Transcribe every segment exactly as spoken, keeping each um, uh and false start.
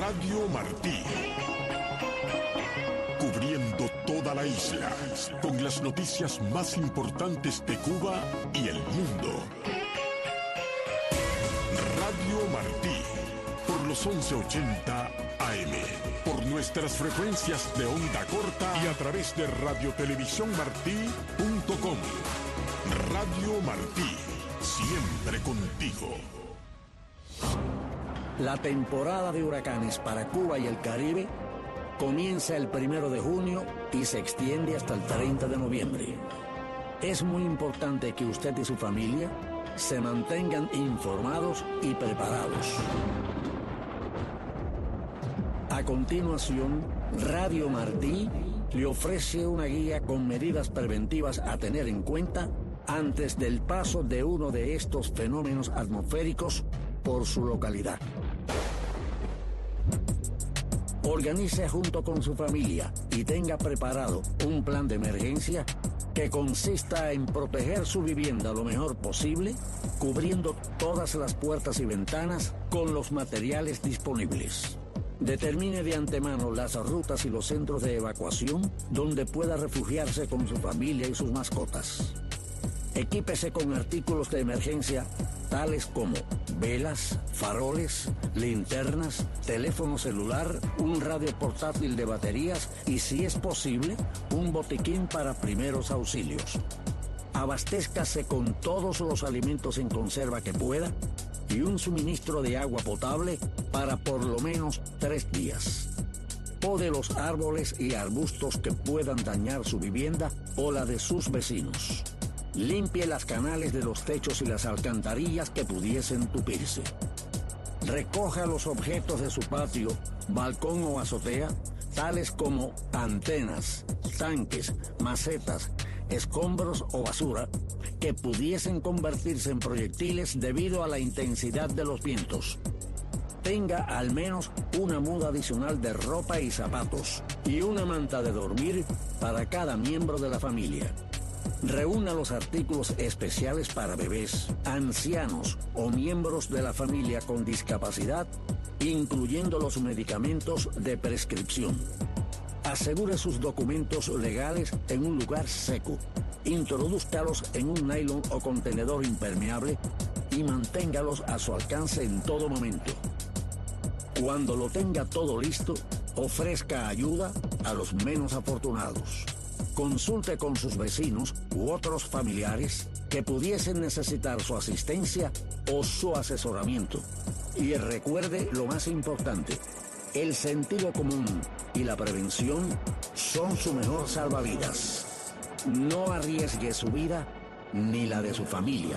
Radio Martí. Cubriendo toda la isla, con las noticias más importantes de Cuba y el mundo. Radio Martí, por los once ochenta A M, por nuestras frecuencias de onda corta y a través de radiotelevisión-martí punto com. Radio Martí, siempre contigo. La temporada de huracanes para Cuba y el Caribe comienza el primero de junio y se extiende hasta el treinta de noviembre. Es muy importante que usted y su familia se mantengan informados y preparados. A continuación, Radio Martí le ofrece una guía con medidas preventivas a tener en cuenta antes del paso de uno de estos fenómenos atmosféricos por su localidad. Organice junto con su familia y tenga preparado un plan de emergencia que consista en proteger su vivienda lo mejor posible, cubriendo todas las puertas y ventanas con los materiales disponibles. Determine de antemano las rutas y los centros de evacuación donde pueda refugiarse con su familia y sus mascotas. Equípese con artículos de emergencia tales como velas, faroles, linternas, teléfono celular, un radio portátil de baterías y, si es posible, un botiquín para primeros auxilios. Abastézcase con todos los alimentos en conserva que pueda y un suministro de agua potable para por lo menos tres días. Pode los árboles y arbustos que puedan dañar su vivienda o la de sus vecinos. Limpie las canales de los techos y las alcantarillas que pudiesen tupirse. Recoja los objetos de su patio, balcón o azotea, tales como antenas, tanques, macetas, escombros o basura, que pudiesen convertirse en proyectiles debido a la intensidad de los vientos. Tenga al menos una muda adicional de ropa y zapatos y una manta de dormir para cada miembro de la familia. Reúna los artículos especiales para bebés, ancianos o miembros de la familia con discapacidad, incluyendo los medicamentos de prescripción. Asegure sus documentos legales en un lugar seco. Introdúzcalos en un nylon o contenedor impermeable y manténgalos a su alcance en todo momento. Cuando lo tenga todo listo, ofrezca ayuda a los menos afortunados. Consulte con sus vecinos u otros familiares que pudiesen necesitar su asistencia o su asesoramiento. Y recuerde lo más importante, el sentido común y la prevención son su mejor salvavidas. No arriesgue su vida ni la de su familia.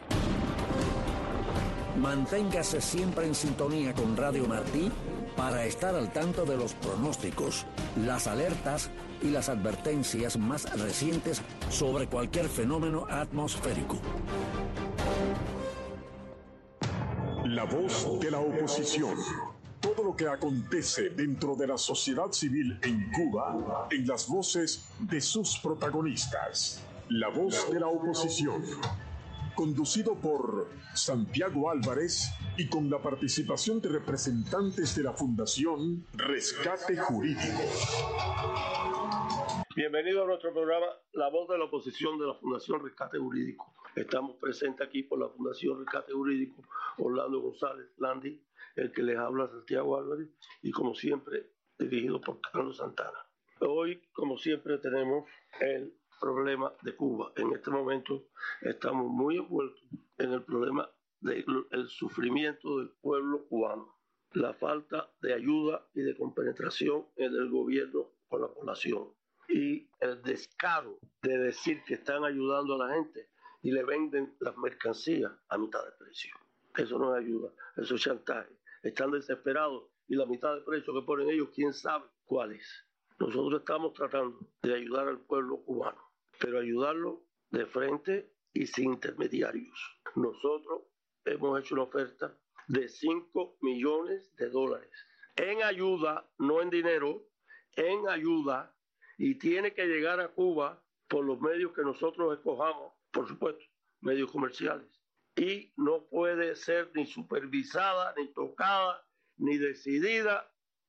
Manténgase siempre en sintonía con Radio Martí para estar al tanto de los pronósticos, las alertas y las advertencias más recientes sobre cualquier fenómeno atmosférico. La voz de la oposición. Todo lo que acontece dentro de la sociedad civil en Cuba, en las voces de sus protagonistas. La voz de la oposición. Conducido por Santiago Álvarez y con la participación de representantes de la Fundación Rescate Jurídico. Bienvenido a nuestro programa La Voz de la Oposición de la Fundación Rescate Jurídico. Estamos presentes aquí por la Fundación Rescate Jurídico, Orlando González Landi, el que les habla Santiago Álvarez, y como siempre, dirigido por Carlos Santana. Hoy, como siempre, tenemos el problema de Cuba. En este momento estamos muy envueltos en el problema del sufrimiento del pueblo cubano, la falta de ayuda y de compenetración en el gobierno con la población y el descaro de decir que están ayudando a la gente y le venden las mercancías a mitad de precio. Eso no es ayuda, eso es chantaje. Están desesperados y la mitad de precio que ponen ellos, quién sabe cuál es. Nosotros estamos tratando de ayudar al pueblo cubano, pero ayudarlo de frente y sin intermediarios. Nosotros hemos hecho una oferta de cinco millones de dólares en ayuda, no en dinero, en ayuda, y tiene que llegar a Cuba por los medios que nosotros escojamos, por supuesto, medios comerciales, y no puede ser ni supervisada, ni tocada, ni decidida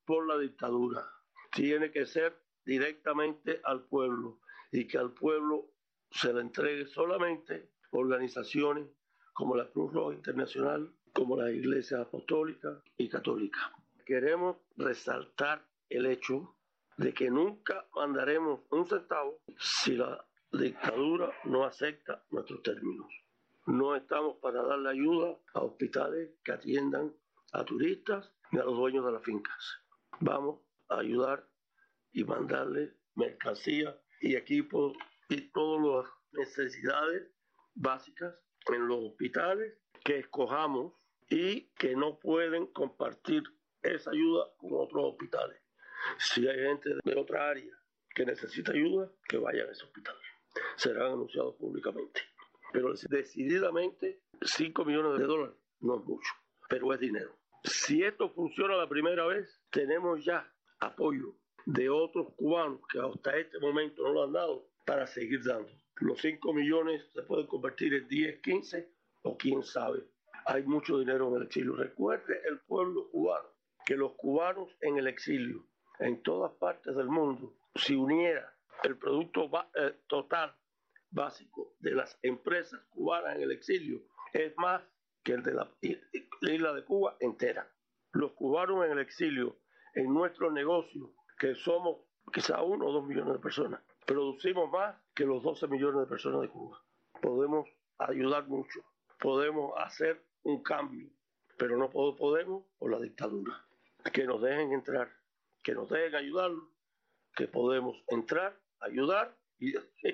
por la dictadura. Tiene que ser directamente al pueblo y que al pueblo se le entregue solamente organizaciones como la Cruz Roja Internacional, como las iglesias apostólicas y católicas. Queremos resaltar el hecho de que nunca mandaremos un centavo si la dictadura no acepta nuestros términos. No estamos para darle ayuda a hospitales que atiendan a turistas ni a los dueños de las fincas. Vamos a ayudar y mandarle mercancía y equipos y todas las necesidades básicas en los hospitales que escojamos y que no pueden compartir esa ayuda con otros hospitales. Si hay gente de otra área que necesita ayuda, que vayan a ese hospital. Serán anunciados públicamente. Pero decididamente, cinco millones de dólares no es mucho, pero es dinero. Si esto funciona la primera vez, tenemos ya apoyo de otros cubanos que hasta este momento no lo han dado para seguir dando. Los cinco millones se pueden convertir en diez, quince o quién sabe. Hay mucho dinero en el exilio. Recuerde el pueblo cubano que los cubanos en el exilio, en todas partes del mundo, si uniera el producto eh, total básico de las empresas cubanas en el exilio, es más que el de la, la isla de Cuba entera. Los cubanos en el exilio, en nuestro negocio, que somos quizá uno o dos millones de personas, producimos más que los doce millones de personas de Cuba. Podemos ayudar mucho, podemos hacer un cambio, pero no podemos por la dictadura. Que nos dejen entrar, que nos dejen ayudar, que podemos entrar, ayudar y,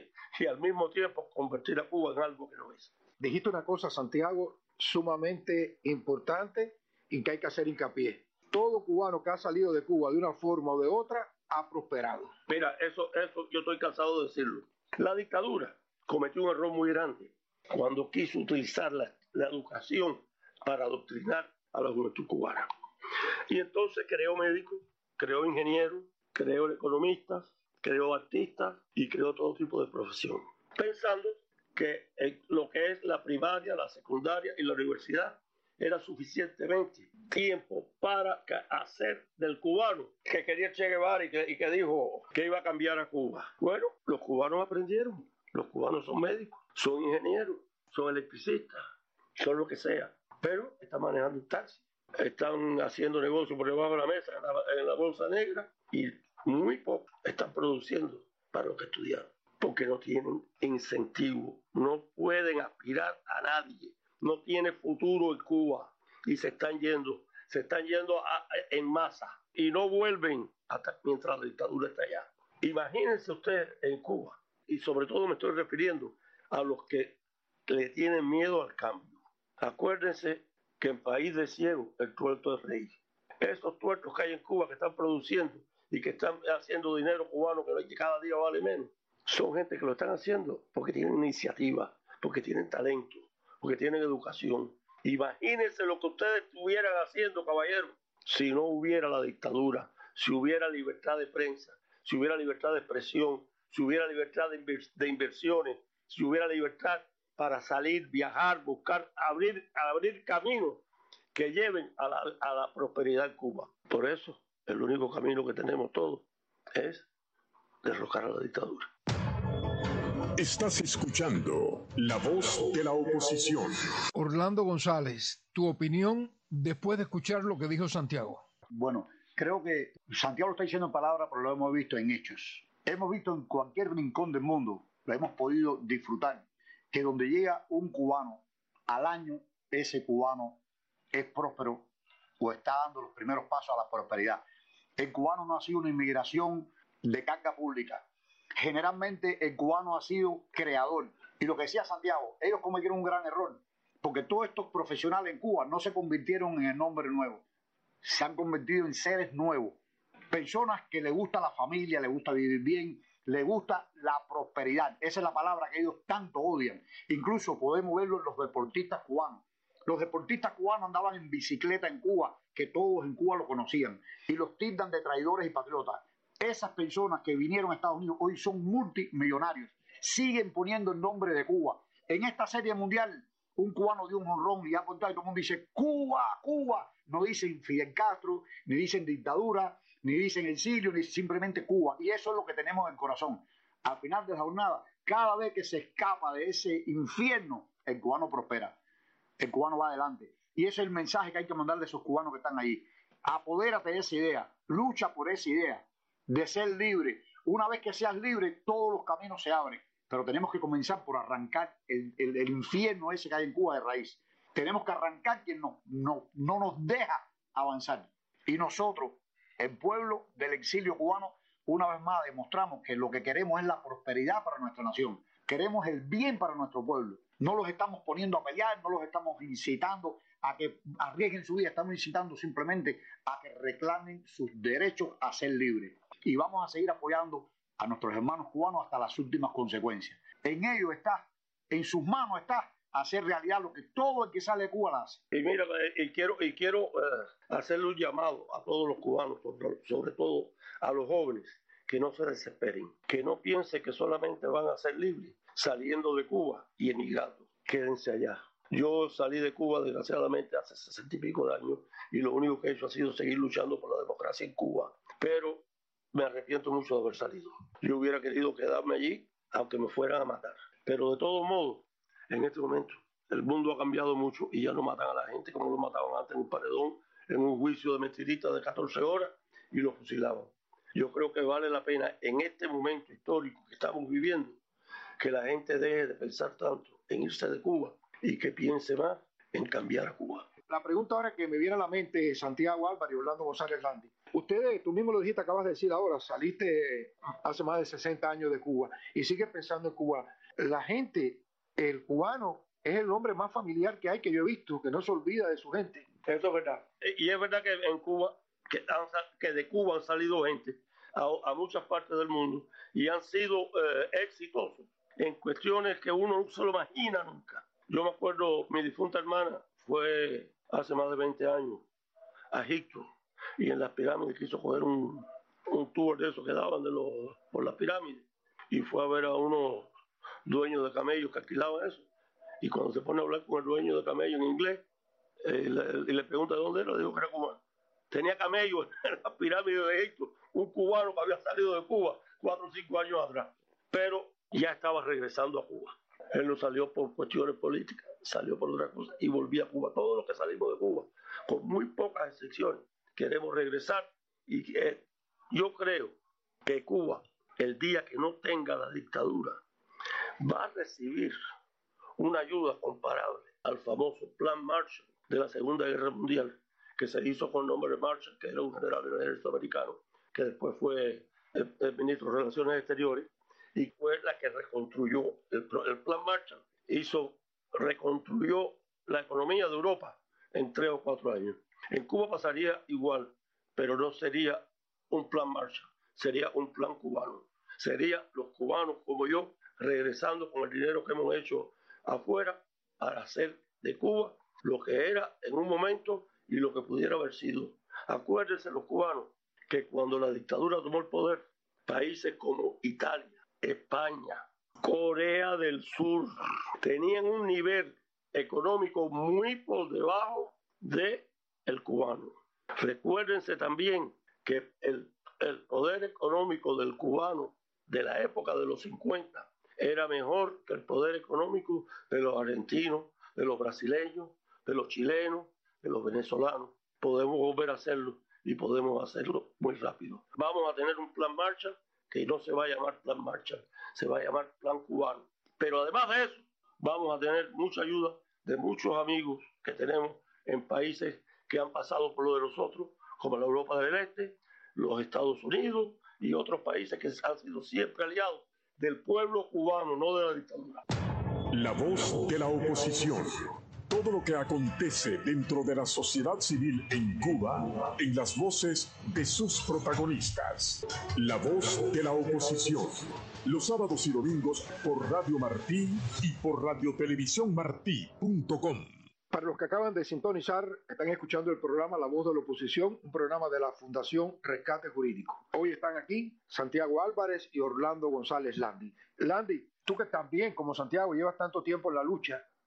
y al mismo tiempo convertir a Cuba en algo que no es. Dijiste una cosa, Santiago, sumamente importante y que hay que hacer hincapié. Todo cubano que ha salido de Cuba de una forma o de otra ha prosperado. Mira, eso, eso yo estoy cansado de decirlo. La dictadura cometió un error muy grande cuando quiso utilizar la, la educación para adoctrinar a la juventud cubana. Y entonces creó médicos, creó ingenieros, creó economistas, creó artistas y creó todo tipo de profesión, pensando que lo que es la primaria, la secundaria y la universidad era suficientemente tiempo para hacer del cubano que quería Che Guevara y que, y que dijo que iba a cambiar a Cuba. Bueno, los cubanos aprendieron, los cubanos son médicos, son ingenieros, son electricistas, son lo que sea, pero están manejando un taxi, están haciendo negocios por debajo de la mesa en la, en la bolsa negra y muy poco están produciendo para los que estudiaron, porque no tienen incentivo, no pueden aspirar a nadie, no tiene futuro en Cuba y se están yendo, se están yendo a, a, en masa y no vuelven hasta mientras la dictadura está allá. Imagínense ustedes en Cuba, y sobre todo me estoy refiriendo a los que le tienen miedo al cambio. Acuérdense que en país de ciegos el tuerto es rey. Esos tuertos que hay en Cuba que están produciendo y que están haciendo dinero cubano que cada día vale menos, son gente que lo están haciendo porque tienen iniciativa, porque tienen talento, porque tienen educación. Imagínense lo que ustedes estuvieran haciendo, caballeros, si no hubiera la dictadura, si hubiera libertad de prensa, si hubiera libertad de expresión, si hubiera libertad de, invers- de inversiones, si hubiera libertad para salir, viajar, buscar, abrir, abrir caminos que lleven a la, a la prosperidad en Cuba. Por eso, el único camino que tenemos todos es derrocar a la dictadura. Estás escuchando La Voz de la Oposición. Orlando González, tu opinión después de escuchar lo que dijo Santiago. Bueno, creo que Santiago lo está diciendo en palabras, pero lo hemos visto en hechos. Hemos visto en cualquier rincón del mundo, lo hemos podido disfrutar, que donde llega un cubano al año, ese cubano es próspero o está dando los primeros pasos a la prosperidad. El cubano no ha sido una inmigración de carga pública. Generalmente el cubano ha sido creador. Y lo que decía Santiago, ellos cometieron un gran error, porque todos estos profesionales en Cuba no se convirtieron en el nombre nuevo, se han convertido en seres nuevos, personas que les gusta la familia, les gusta vivir bien, les gusta la prosperidad. Esa es la palabra que ellos tanto odian. Incluso podemos verlo en los deportistas cubanos. Los deportistas cubanos andaban en bicicleta en Cuba, que todos en Cuba lo conocían, y los tildan de traidores y patriotas. Esas personas que vinieron a Estados Unidos hoy son multimillonarios, siguen poniendo el nombre de Cuba. En esta serie mundial un cubano dio un jonrón y ha contado y todo el mundo dice Cuba, Cuba. No dicen Fidel Castro, ni dicen dictadura, ni dicen exilio, ni simplemente Cuba. Y eso es lo que tenemos en el corazón. Al final de la jornada, cada vez que se escapa de ese infierno, el cubano prospera, el cubano va adelante. Y ese es el mensaje que hay que mandarle a esos cubanos que están allí. Apodérate de esa idea, lucha por esa idea de ser libre. Una vez que seas libre, todos los caminos se abren. Pero tenemos que comenzar por arrancar el, el, el infierno ese que hay en Cuba de raíz. Tenemos que arrancar quien no, no, no nos deja avanzar. Y nosotros, el pueblo del exilio cubano, una vez más demostramos que lo que queremos es la prosperidad para nuestra nación. Queremos el bien para nuestro pueblo. No los estamos poniendo a pelear, no los estamos incitando a que arriesguen su vida. Estamos incitando simplemente a que reclamen sus derechos a ser libres. Y vamos a seguir apoyando a nuestros hermanos cubanos hasta las últimas consecuencias. En ellos está, en sus manos está hacer realidad lo que todo el que sale de Cuba hace. Y mira, y quiero, y quiero eh, hacerle un llamado a todos los cubanos, sobre, sobre todo a los jóvenes, que no se desesperen, que no piensen que solamente van a ser libres saliendo de Cuba y emigrando. Quédense allá. Yo salí de Cuba desgraciadamente hace sesenta y pico de años y lo único que he hecho ha sido seguir luchando por la democracia en Cuba, pero me arrepiento mucho de haber salido. Yo hubiera querido quedarme allí aunque me fueran a matar, pero de todos modos, en este momento el mundo ha cambiado mucho y ya no matan a la gente como lo mataban antes en un paredón, en un juicio de mentiritas de catorce horas y lo fusilaban. Yo creo que vale la pena en este momento histórico que estamos viviendo que la gente deje de pensar tanto en irse de Cuba y que piense más en cambiar a Cuba. La pregunta ahora que me viene a la mente, Santiago Álvarez y Orlando González Landi. Ustedes, tú mismo lo dijiste, acabas de decir ahora, saliste hace más de sesenta años de Cuba y sigues pensando en Cuba. La gente, el cubano, es el hombre más familiar que hay que yo he visto, que no se olvida de su gente. Eso es verdad. Y es verdad que en Cuba, que, han, que de Cuba han salido gente a, a muchas partes del mundo y han sido eh, exitosos en cuestiones que uno no se lo imagina nunca. Yo me acuerdo, mi difunta hermana fue hace más de veinte años a Egipto y en las pirámides quiso coger un, un tour de esos que daban de los, por las pirámides y fue a ver a unos dueños de camellos que alquilaban eso y cuando se pone a hablar con el dueño de camello en inglés eh, le, y le pregunta de dónde era, le digo que era cubano. Tenía camellos en las pirámides de Egipto, un cubano que había salido de Cuba cuatro o cinco años atrás, pero ya estaba regresando a Cuba. Él no salió por cuestiones políticas, salió por otra cosa y volvió a Cuba. Todos los que salimos de Cuba, con muy pocas excepciones, queremos regresar y que, yo creo que Cuba, el día que no tenga la dictadura, va a recibir una ayuda comparable al famoso Plan Marshall de la Segunda Guerra Mundial, que se hizo con nombre de Marshall, que era un general del ejército americano, que después fue el, el ministro de Relaciones Exteriores, y fue la que reconstruyó el, el Plan Marshall, hizo, reconstruyó la economía de Europa en tres o cuatro años. En Cuba pasaría igual, pero no sería un Plan Marshall, sería un plan cubano. Sería los cubanos como yo regresando con el dinero que hemos hecho afuera para hacer de Cuba lo que era en un momento y lo que pudiera haber sido. Acuérdense los cubanos que cuando la dictadura tomó el poder, países como Italia, España, Corea del Sur, tenían un nivel económico muy por debajo del cubano. Recuérdense también que el, el poder económico del cubano de la época de los cincuenta era mejor que el poder económico de los argentinos, de los brasileños, de los chilenos, de los venezolanos. Podemos volver a hacerlo y podemos hacerlo muy rápido. Vamos a tener un plan Marshall que no se va a llamar Plan Marshall, se va a llamar Plan Cubano. Pero además de eso, vamos a tener mucha ayuda de muchos amigos que tenemos en países que han pasado por lo de nosotros, como la Europa del Este, los Estados Unidos y otros países que han sido siempre aliados del pueblo cubano, no de la dictadura. La voz de la oposición. Todo lo que acontece dentro de la sociedad civil en Cuba, en las voces de sus protagonistas. La voz de la oposición. Los sábados y domingos por Radio Martí y por radio televisión martí punto com. Para los que acaban de sintonizar, están escuchando el programa La Voz de la Oposición, un programa de la Fundación Rescate Jurídico. Hoy están aquí Santiago Álvarez y Orlando González Landi. Landi, tú que también, como Santiago, llevas tanto tiempo en la lucha,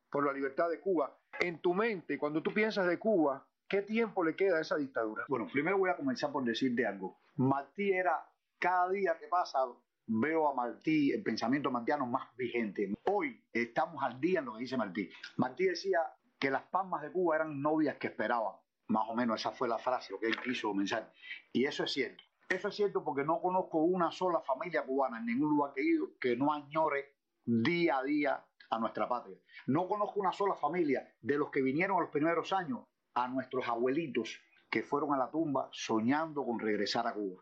por la libertad de Cuba. En tu mente, cuando tú piensas de Cuba, ¿qué tiempo le queda a esa dictadura? Bueno, primero voy a comenzar por decirte algo. Martí era, cada día que pasa, veo a Martí, el pensamiento martiano más vigente. Hoy estamos al día en lo que dice Martí. Martí decía que las palmas de Cuba eran novias que esperaban. Más o menos esa fue la frase, lo que él quiso comenzar. Y eso es cierto. Eso es cierto porque no conozco una sola familia cubana en ningún lugar que he ido que no añore día a día a nuestra patria. No conozco una sola familia de los que vinieron a los primeros años a nuestros abuelitos que fueron a la tumba soñando con regresar a Cuba.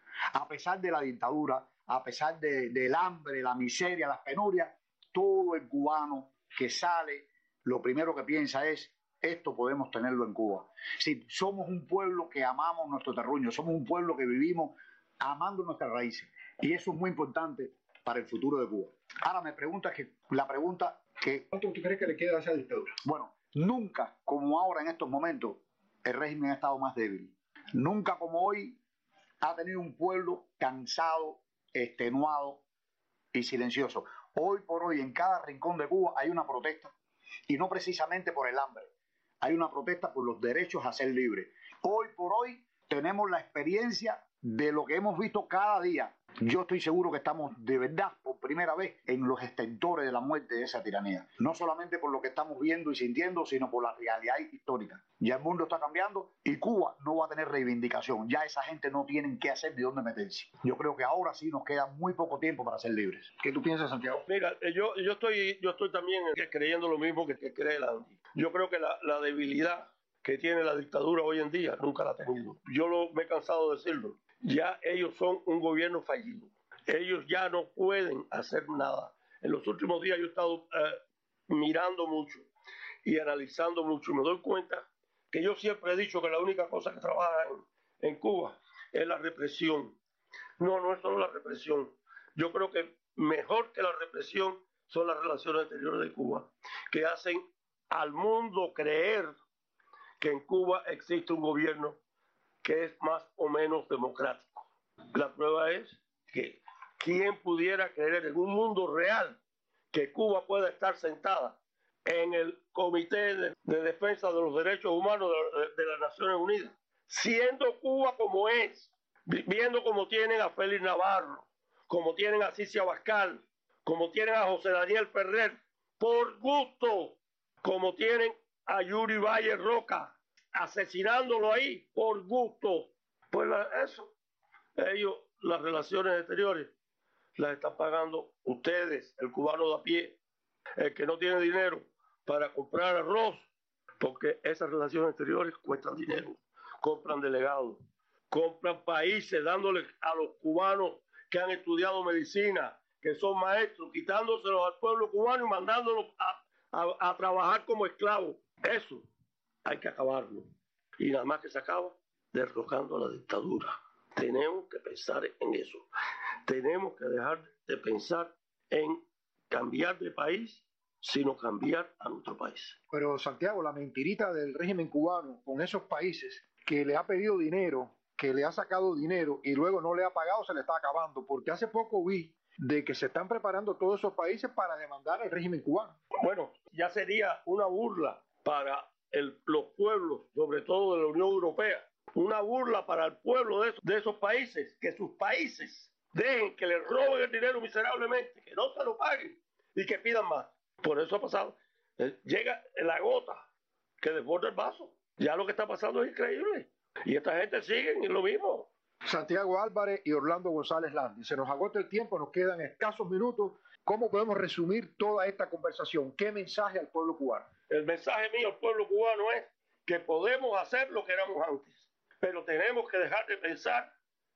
A pesar de la dictadura, a pesar de, del hambre, la miseria, las penurias, todo el cubano que sale, lo primero que piensa es, esto podemos tenerlo en Cuba. Sí, somos un pueblo que amamos nuestro terruño, somos un pueblo que vivimos amando nuestras raíces. Y eso es muy importante para el futuro de Cuba. Ahora me preguntas que la pregunta que... ¿Cuánto tú crees que le queda a esa dictadura? Bueno, nunca como ahora en estos momentos el régimen ha estado más débil. Nunca como hoy ha tenido un pueblo cansado, extenuado y silencioso. Hoy por hoy en cada rincón de Cuba hay una protesta y no precisamente por el hambre. Hay una protesta por los derechos a ser libres. Hoy por hoy tenemos la experiencia de lo que hemos visto cada día. Yo estoy seguro que estamos de verdad por primera vez en los extentores de la muerte de esa tiranía. No solamente por lo que estamos viendo y sintiendo, sino por la realidad histórica. Ya el mundo está cambiando y Cuba no va a tener reivindicación. Ya esa gente no tiene qué hacer ni dónde meterse. Yo creo que ahora sí nos queda muy poco tiempo para ser libres. ¿Qué tú piensas, Santiago? Mira, yo, yo, estoy, yo estoy también creyendo lo mismo que, que cree Landy. Yo creo que la, la debilidad que tiene la dictadura hoy en día nunca la ha tenido. Yo lo, me he cansado de decirlo. Ya ellos son un gobierno fallido. Ellos ya no pueden hacer nada. En los últimos días yo he estado eh, mirando mucho y analizando mucho. Y me doy cuenta que yo siempre he dicho que la única cosa que trabaja en, en Cuba es la represión. No, no es solo la represión. Yo creo que mejor que la represión son las relaciones exteriores de Cuba, que hacen al mundo creer que en Cuba existe un gobierno que es más o menos democrático. La prueba es que ¿quién pudiera creer en un mundo real que Cuba pueda estar sentada en el Comité de, de Defensa de los Derechos Humanos de, de, de las Naciones Unidas, siendo Cuba como es, viendo como tienen a Félix Navarro, como tienen a Cicia Abascal, como tienen a José Daniel Ferrer, por gusto, como tienen a Yuri Valle Roca, asesinándolo ahí por gusto? Pues la, eso, ellos, las relaciones exteriores, las están pagando ustedes, el cubano de a pie, el que no tiene dinero para comprar arroz, porque esas relaciones exteriores cuestan dinero. Compran delegados, compran países, dándole a los cubanos que han estudiado medicina, que son maestros, quitándoselos al pueblo cubano y mandándolos a, a, a trabajar como esclavos. Eso hay que acabarlo. Y nada más que se acaba derrocando la dictadura. Tenemos que pensar en eso. Tenemos que dejar de pensar en cambiar de país, sino cambiar a nuestro país. Pero Santiago, la mentirita del régimen cubano con esos países que le ha pedido dinero, que le ha sacado dinero y luego no le ha pagado, se le está acabando. Porque hace poco vi de que se están preparando todos esos países para demandar al régimen cubano. Bueno, ya sería una burla para el, los pueblos, sobre todo de la Unión Europea, una burla para el pueblo de esos, de esos países, que sus países dejen que les roben el dinero miserablemente, que no se lo paguen y que pidan más. Por eso ha pasado. Llega la gota que desborda el vaso. Ya lo que está pasando es increíble. Y esta gente sigue en lo mismo. Santiago Álvarez y Orlando González Landy. Se nos agota el tiempo, nos quedan escasos minutos. ¿Cómo podemos resumir toda esta conversación? ¿Qué mensaje al pueblo cubano? El mensaje mío al pueblo cubano es que podemos hacer lo que éramos antes, pero tenemos que dejar de pensar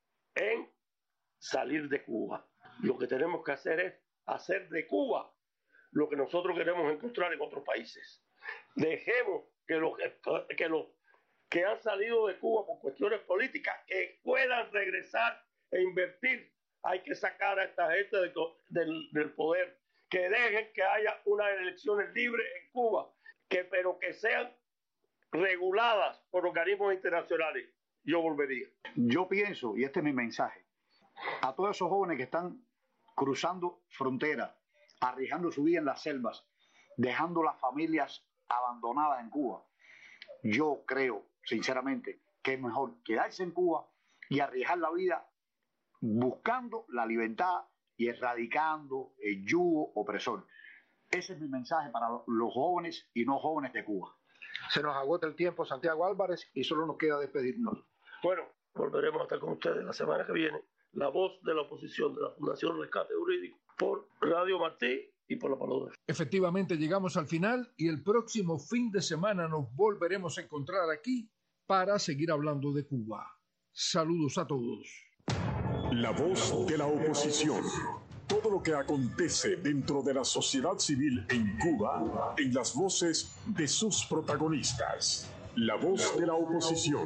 en salir de Cuba. Lo que tenemos que hacer es hacer de Cuba lo que nosotros queremos encontrar en otros países. Dejemos que los que, los que han salido de Cuba por cuestiones políticas que puedan regresar e invertir. Hay que sacar a esta gente de, del, del poder, que dejen que haya unas elecciones libres en Cuba, que, pero que sean reguladas por organismos internacionales. Yo volvería. Yo pienso, y este es mi mensaje, a todos esos jóvenes que están cruzando fronteras, arriesgando su vida en las selvas, dejando las familias abandonadas en Cuba. Yo creo, sinceramente, que es mejor quedarse en Cuba y arriesgar la vida buscando la libertad y erradicando el yugo opresor. Ese es mi mensaje para los jóvenes y no jóvenes de Cuba. Se nos agota el tiempo, Santiago Álvarez, y solo nos queda despedirnos. Bueno, volveremos a estar con ustedes la semana que viene. La voz de la oposición de la Fundación Rescate Jurídico por Radio Martí y por La Palabra. Efectivamente, llegamos al final y el próximo fin de semana nos volveremos a encontrar aquí para seguir hablando de Cuba. Saludos a todos. La voz de la oposición. Todo lo que acontece dentro de la sociedad civil en Cuba, en las voces de sus protagonistas. La voz de la oposición.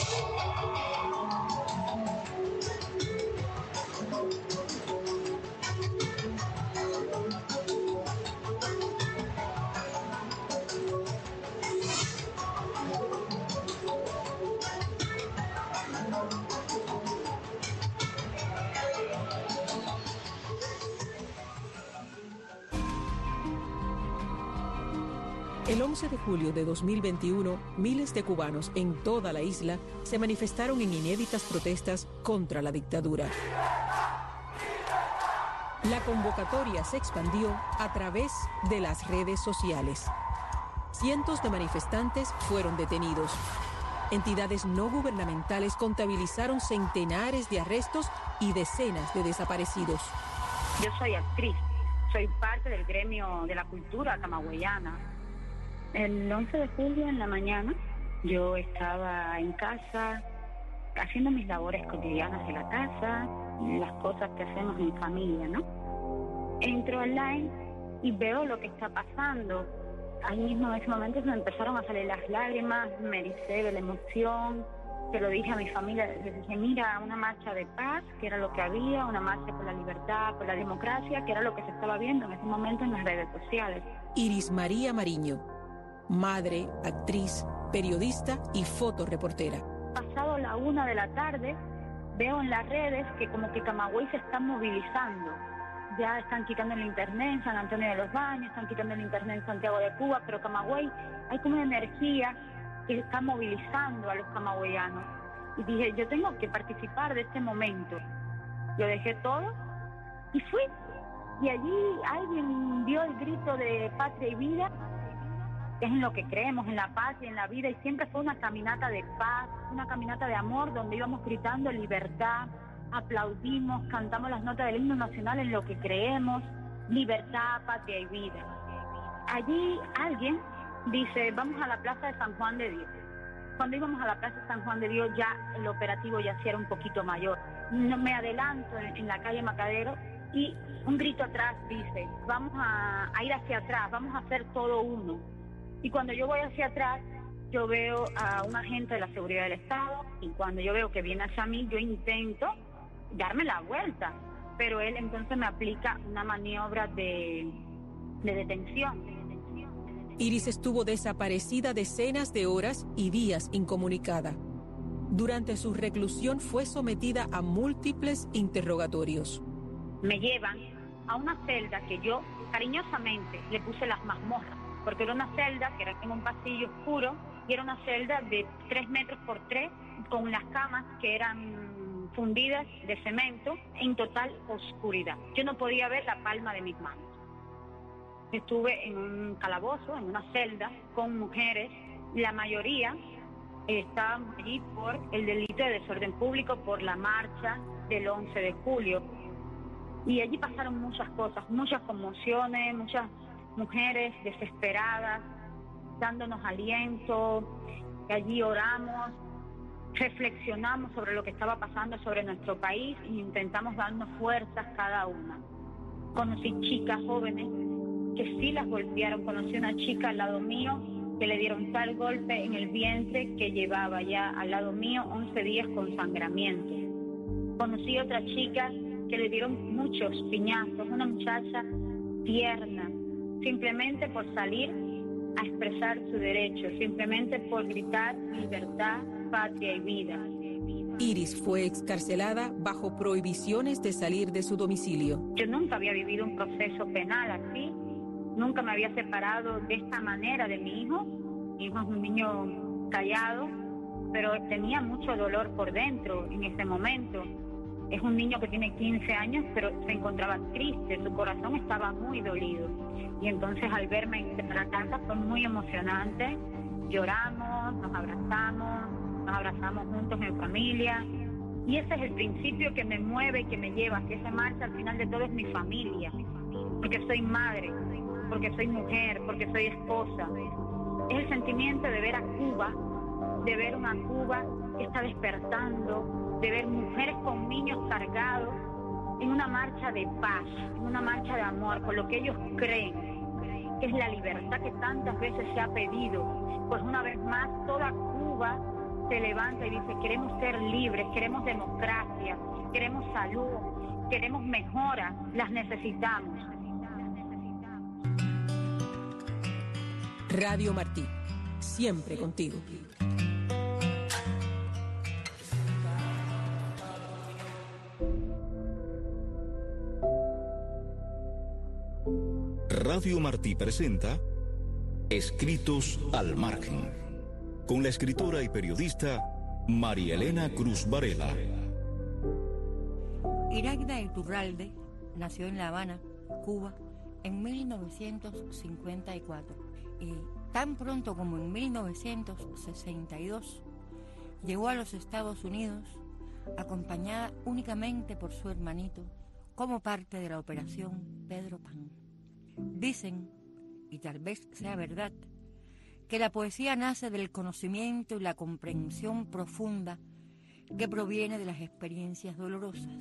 El once de julio de dos mil veintiuno, miles de cubanos en toda la isla se manifestaron en inéditas protestas contra la dictadura. La convocatoria se expandió a través de las redes sociales. Cientos de manifestantes fueron detenidos. Entidades no gubernamentales contabilizaron centenares de arrestos y decenas de desaparecidos. Yo soy actriz, soy parte del gremio de la cultura camagüeyana. El once de julio en la mañana yo estaba en casa haciendo mis labores cotidianas de la casa, las cosas que hacemos en familia, ¿no? Entro online y veo lo que está pasando. Ahí mismo en ese momento se me empezaron a salir las lágrimas, me ericé de la emoción. Se lo dije a mi familia, les dije, mira, una marcha de paz, que era lo que había, una marcha por la libertad, por la democracia, que era lo que se estaba viendo en ese momento en las redes sociales. Iris María Mariño, madre, actriz, periodista y fotoreportera. Pasado la una de la tarde, veo en las redes que como que Camagüey se está movilizando. Ya están quitando el internet en San Antonio de los Baños, están quitando el internet en Santiago de Cuba, pero Camagüey hay como una energía que está movilizando a los camagüeyanos. Y dije, yo tengo que participar de este momento. Lo dejé todo y fui. Y allí alguien dio el grito de patria y vida, que es en lo que creemos, en la paz y en la vida, y siempre fue una caminata de paz, una caminata de amor, donde íbamos gritando libertad, aplaudimos, cantamos las notas del himno nacional en lo que creemos, libertad, patria y vida. Allí alguien dice, vamos a la Plaza de San Juan de Dios. Cuando íbamos a la Plaza de San Juan de Dios, ya el operativo ya sí era un poquito mayor. No me adelanto en, en la calle Macadero y un grito atrás dice, vamos a, a ir hacia atrás, vamos a hacer todo uno. Y cuando yo voy hacia atrás, yo veo a un agente de la seguridad del Estado, y cuando yo veo que viene hacia mí, yo intento darme la vuelta, pero él entonces me aplica una maniobra de, de detención. Iris estuvo desaparecida decenas de horas y días incomunicada. Durante su reclusión fue sometida a múltiples interrogatorios. Me llevan a una celda que yo cariñosamente le puse las mazmorras, porque era una celda que era en un pasillo oscuro y era una celda de tres metros por tres con las camas que eran fundidas de cemento en total oscuridad. Yo no podía ver la palma de mis manos. Estuve en un calabozo, en una celda con mujeres, la mayoría estaban allí por el delito de desorden público, por la marcha del once de julio. Y allí pasaron muchas cosas, muchas conmociones, muchas mujeres desesperadas, dándonos aliento. Allí oramos, reflexionamos sobre lo que estaba pasando sobre nuestro país e intentamos darnos fuerzas cada una. Conocí chicas jóvenes que sí las golpearon. Conocí una chica al lado mío que le dieron tal golpe en el vientre que llevaba ya al lado mío once días con sangramiento. Conocí otra chica que le dieron muchos piñazos, una muchacha tierna, simplemente por salir a expresar su derecho, simplemente por gritar libertad, patria y vida. Iris fue excarcelada bajo prohibiciones de salir de su domicilio. Yo nunca había vivido un proceso penal así, Nunca me había separado de esta manera de mi hijo. Mi hijo es un niño callado, pero tenía mucho dolor por dentro en ese momento. Es un niño que tiene quince años, pero se encontraba triste, su corazón estaba muy dolido. Y entonces al verme en la casa fue muy emocionante. Lloramos, nos abrazamos, nos abrazamos juntos en familia. Y ese es el principio que me mueve y que me lleva, que esa marcha al final de todo es mi familia. Porque soy madre, porque soy mujer, porque soy esposa. Es el sentimiento de ver a Cuba, de ver una Cuba que está despertando, de ver mujeres con niños cargados en una marcha de paz, en una marcha de amor, por lo que ellos creen, que es la libertad que tantas veces se ha pedido. Pues una vez más, toda Cuba se levanta y dice, queremos ser libres, queremos democracia, queremos salud, queremos mejora, las necesitamos. Radio Martí, siempre contigo. Radio Martí presenta Escritos al Margen, con la escritora y periodista María Elena Cruz Varela. Iraida Iturralde nació en La Habana, Cuba, en mil novecientos cincuenta y cuatro y tan pronto como en mil novecientos sesenta y dos llegó a los Estados Unidos acompañada únicamente por su hermanito como parte de la operación Pedro Pan. Dicen, y tal vez sea verdad, que la poesía nace del conocimiento y la comprensión profunda que proviene de las experiencias dolorosas.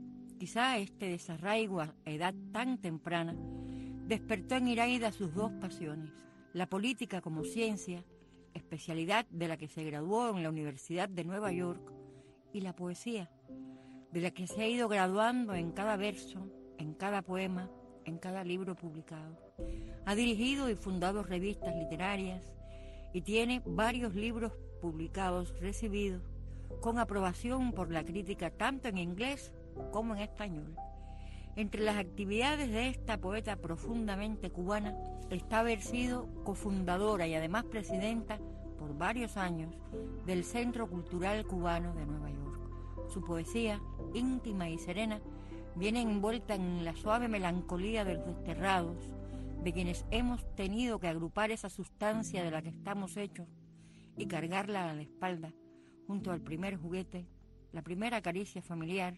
Quizá este desarraigo a edad tan temprana despertó en Iraida sus dos pasiones, la política como ciencia, especialidad de la que se graduó en la Universidad de Nueva York, y la poesía, de la que se ha ido graduando en cada verso, en cada poema, en cada libro publicado. Ha dirigido y fundado revistas literarias y tiene varios libros publicados recibidos con aprobación por la crítica tanto en inglés como en español. Entre las actividades de esta poeta profundamente cubana está haber sido cofundadora y además presidenta por varios años del Centro Cultural Cubano de Nueva York. Su poesía, íntima y serena, viene envuelta en la suave melancolía de los desterrados, de quienes hemos tenido que agrupar esa sustancia de la que estamos hechos y cargarla a la espalda, junto al primer juguete, la primera caricia familiar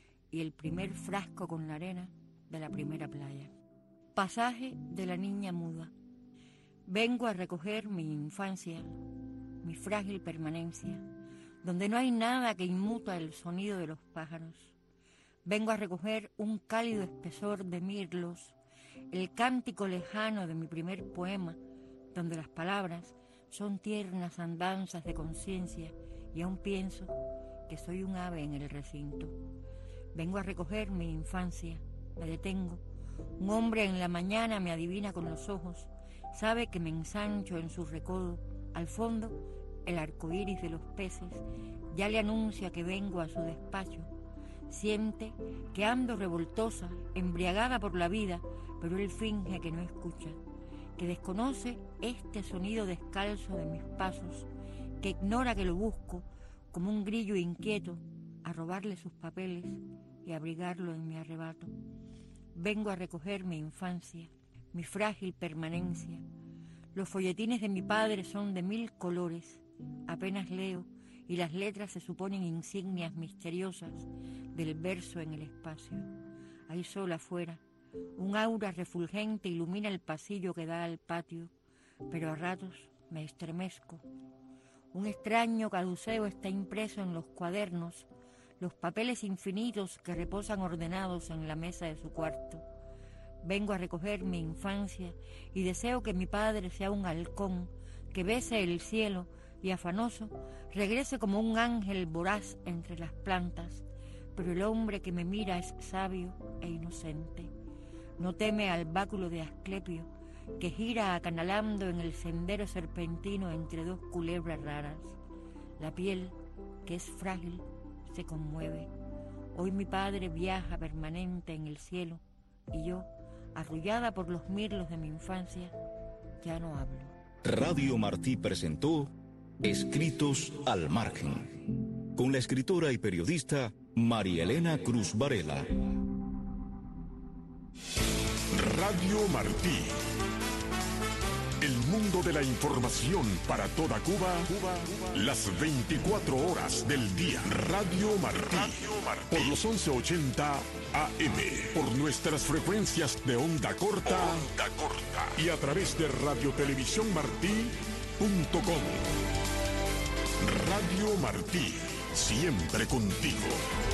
y el primer frasco con la arena de la primera playa. Pasaje de la niña muda. Vengo a recoger mi infancia, mi frágil permanencia, donde no hay nada que inmuta el sonido de los pájaros. Vengo a recoger un cálido espesor de mirlos, el cántico lejano de mi primer poema, donde las palabras son tiernas andanzas de conciencia y aún pienso que soy un ave en el recinto. Vengo a recoger mi infancia, me detengo. Un hombre en la mañana me adivina con los ojos, sabe que me ensancho en su recodo. Al fondo, el arco iris de los peces ya le anuncia que vengo a su despacho. Siente que ando revoltosa, embriagada por la vida, pero él finge que no escucha, que desconoce este sonido descalzo de mis pasos, que ignora que lo busco como un grillo inquieto a robarle sus papeles y abrigarlo en mi arrebato. Vengo a recoger mi infancia, mi frágil permanencia. Los folletines de mi padre son de mil colores, apenas leo y las letras se suponen insignias misteriosas del verso en el espacio. Hay sol afuera, un aura refulgente ilumina el pasillo que da al patio, pero a ratos me estremezco. Un extraño caduceo está impreso en los cuadernos, los papeles infinitos que reposan ordenados en la mesa de su cuarto. Vengo a recoger mi infancia y deseo que mi padre sea un halcón, que bese el cielo y afanoso regrese como un ángel voraz entre las plantas, pero el hombre que me mira es sabio e inocente. No teme al báculo de Asclepio, que gira acanalando en el sendero serpentino entre dos culebras raras. La piel, que es frágil, se conmueve. Hoy mi padre viaja permanente en el cielo y yo, arrullada por los mirlos de mi infancia, ya no hablo. Radio Martí presentó Escritos al Margen, con la escritora y periodista María Elena Cruz Varela. Radio Martí. El mundo de la información para toda Cuba, las veinticuatro horas del día. Radio Martí, por los once ochenta A M, por nuestras frecuencias de onda corta, onda corta y a través de radiotelevisiónmartí punto com. Radio Martí, siempre contigo.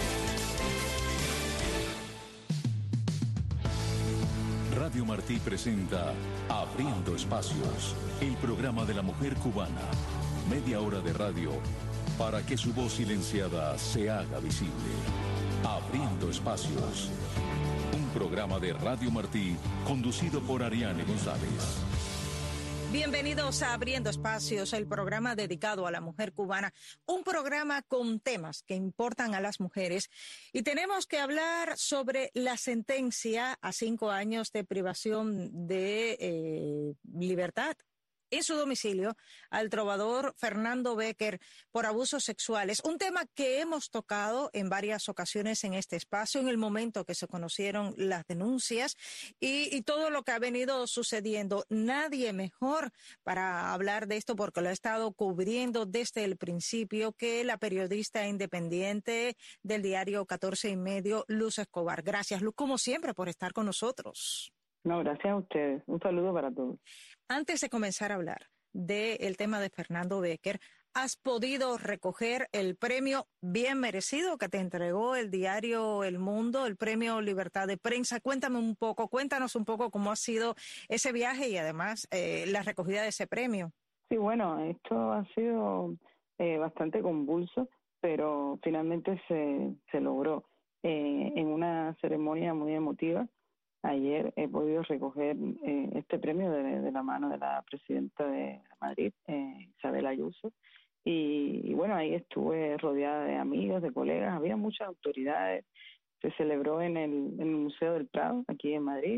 Radio Martí presenta Abriendo Espacios, el programa de la mujer cubana. Media hora de radio para que su voz silenciada se haga visible. Abriendo Espacios, un programa de Radio Martí conducido por Ariane González. Bienvenidos a Abriendo Espacios, el programa dedicado a la mujer cubana, un programa con temas que importan a las mujeres. Y tenemos que hablar sobre la sentencia a cinco años de privación de eh, libertad en su domicilio al trovador Fernando Béquer por abusos sexuales. Un tema que hemos tocado en varias ocasiones en este espacio, en el momento que se conocieron las denuncias y, y todo lo que ha venido sucediendo. Nadie mejor para hablar de esto, porque lo ha estado cubriendo desde el principio, que la periodista independiente del diario catorce y medio, Luz Escobar. Gracias, Luz, como siempre, por estar con nosotros. No, gracias a ustedes. Un saludo para todos. Antes de comenzar a hablar del tema de Fernando Béquer, ¿has podido recoger el premio bien merecido que te entregó el diario El Mundo, el premio Libertad de Prensa? Cuéntame un poco, cuéntanos un poco cómo ha sido ese viaje y además eh, la recogida de ese premio. Sí, bueno, esto ha sido eh, bastante convulso, pero finalmente se, se logró eh, en una ceremonia muy emotiva. Ayer he podido recoger eh, este premio de, de la mano de la presidenta de Madrid, eh, Isabel Ayuso, y, y bueno, ahí estuve rodeada de amigos, de colegas, había muchas autoridades. Se celebró en el, en el Museo del Prado, aquí en Madrid,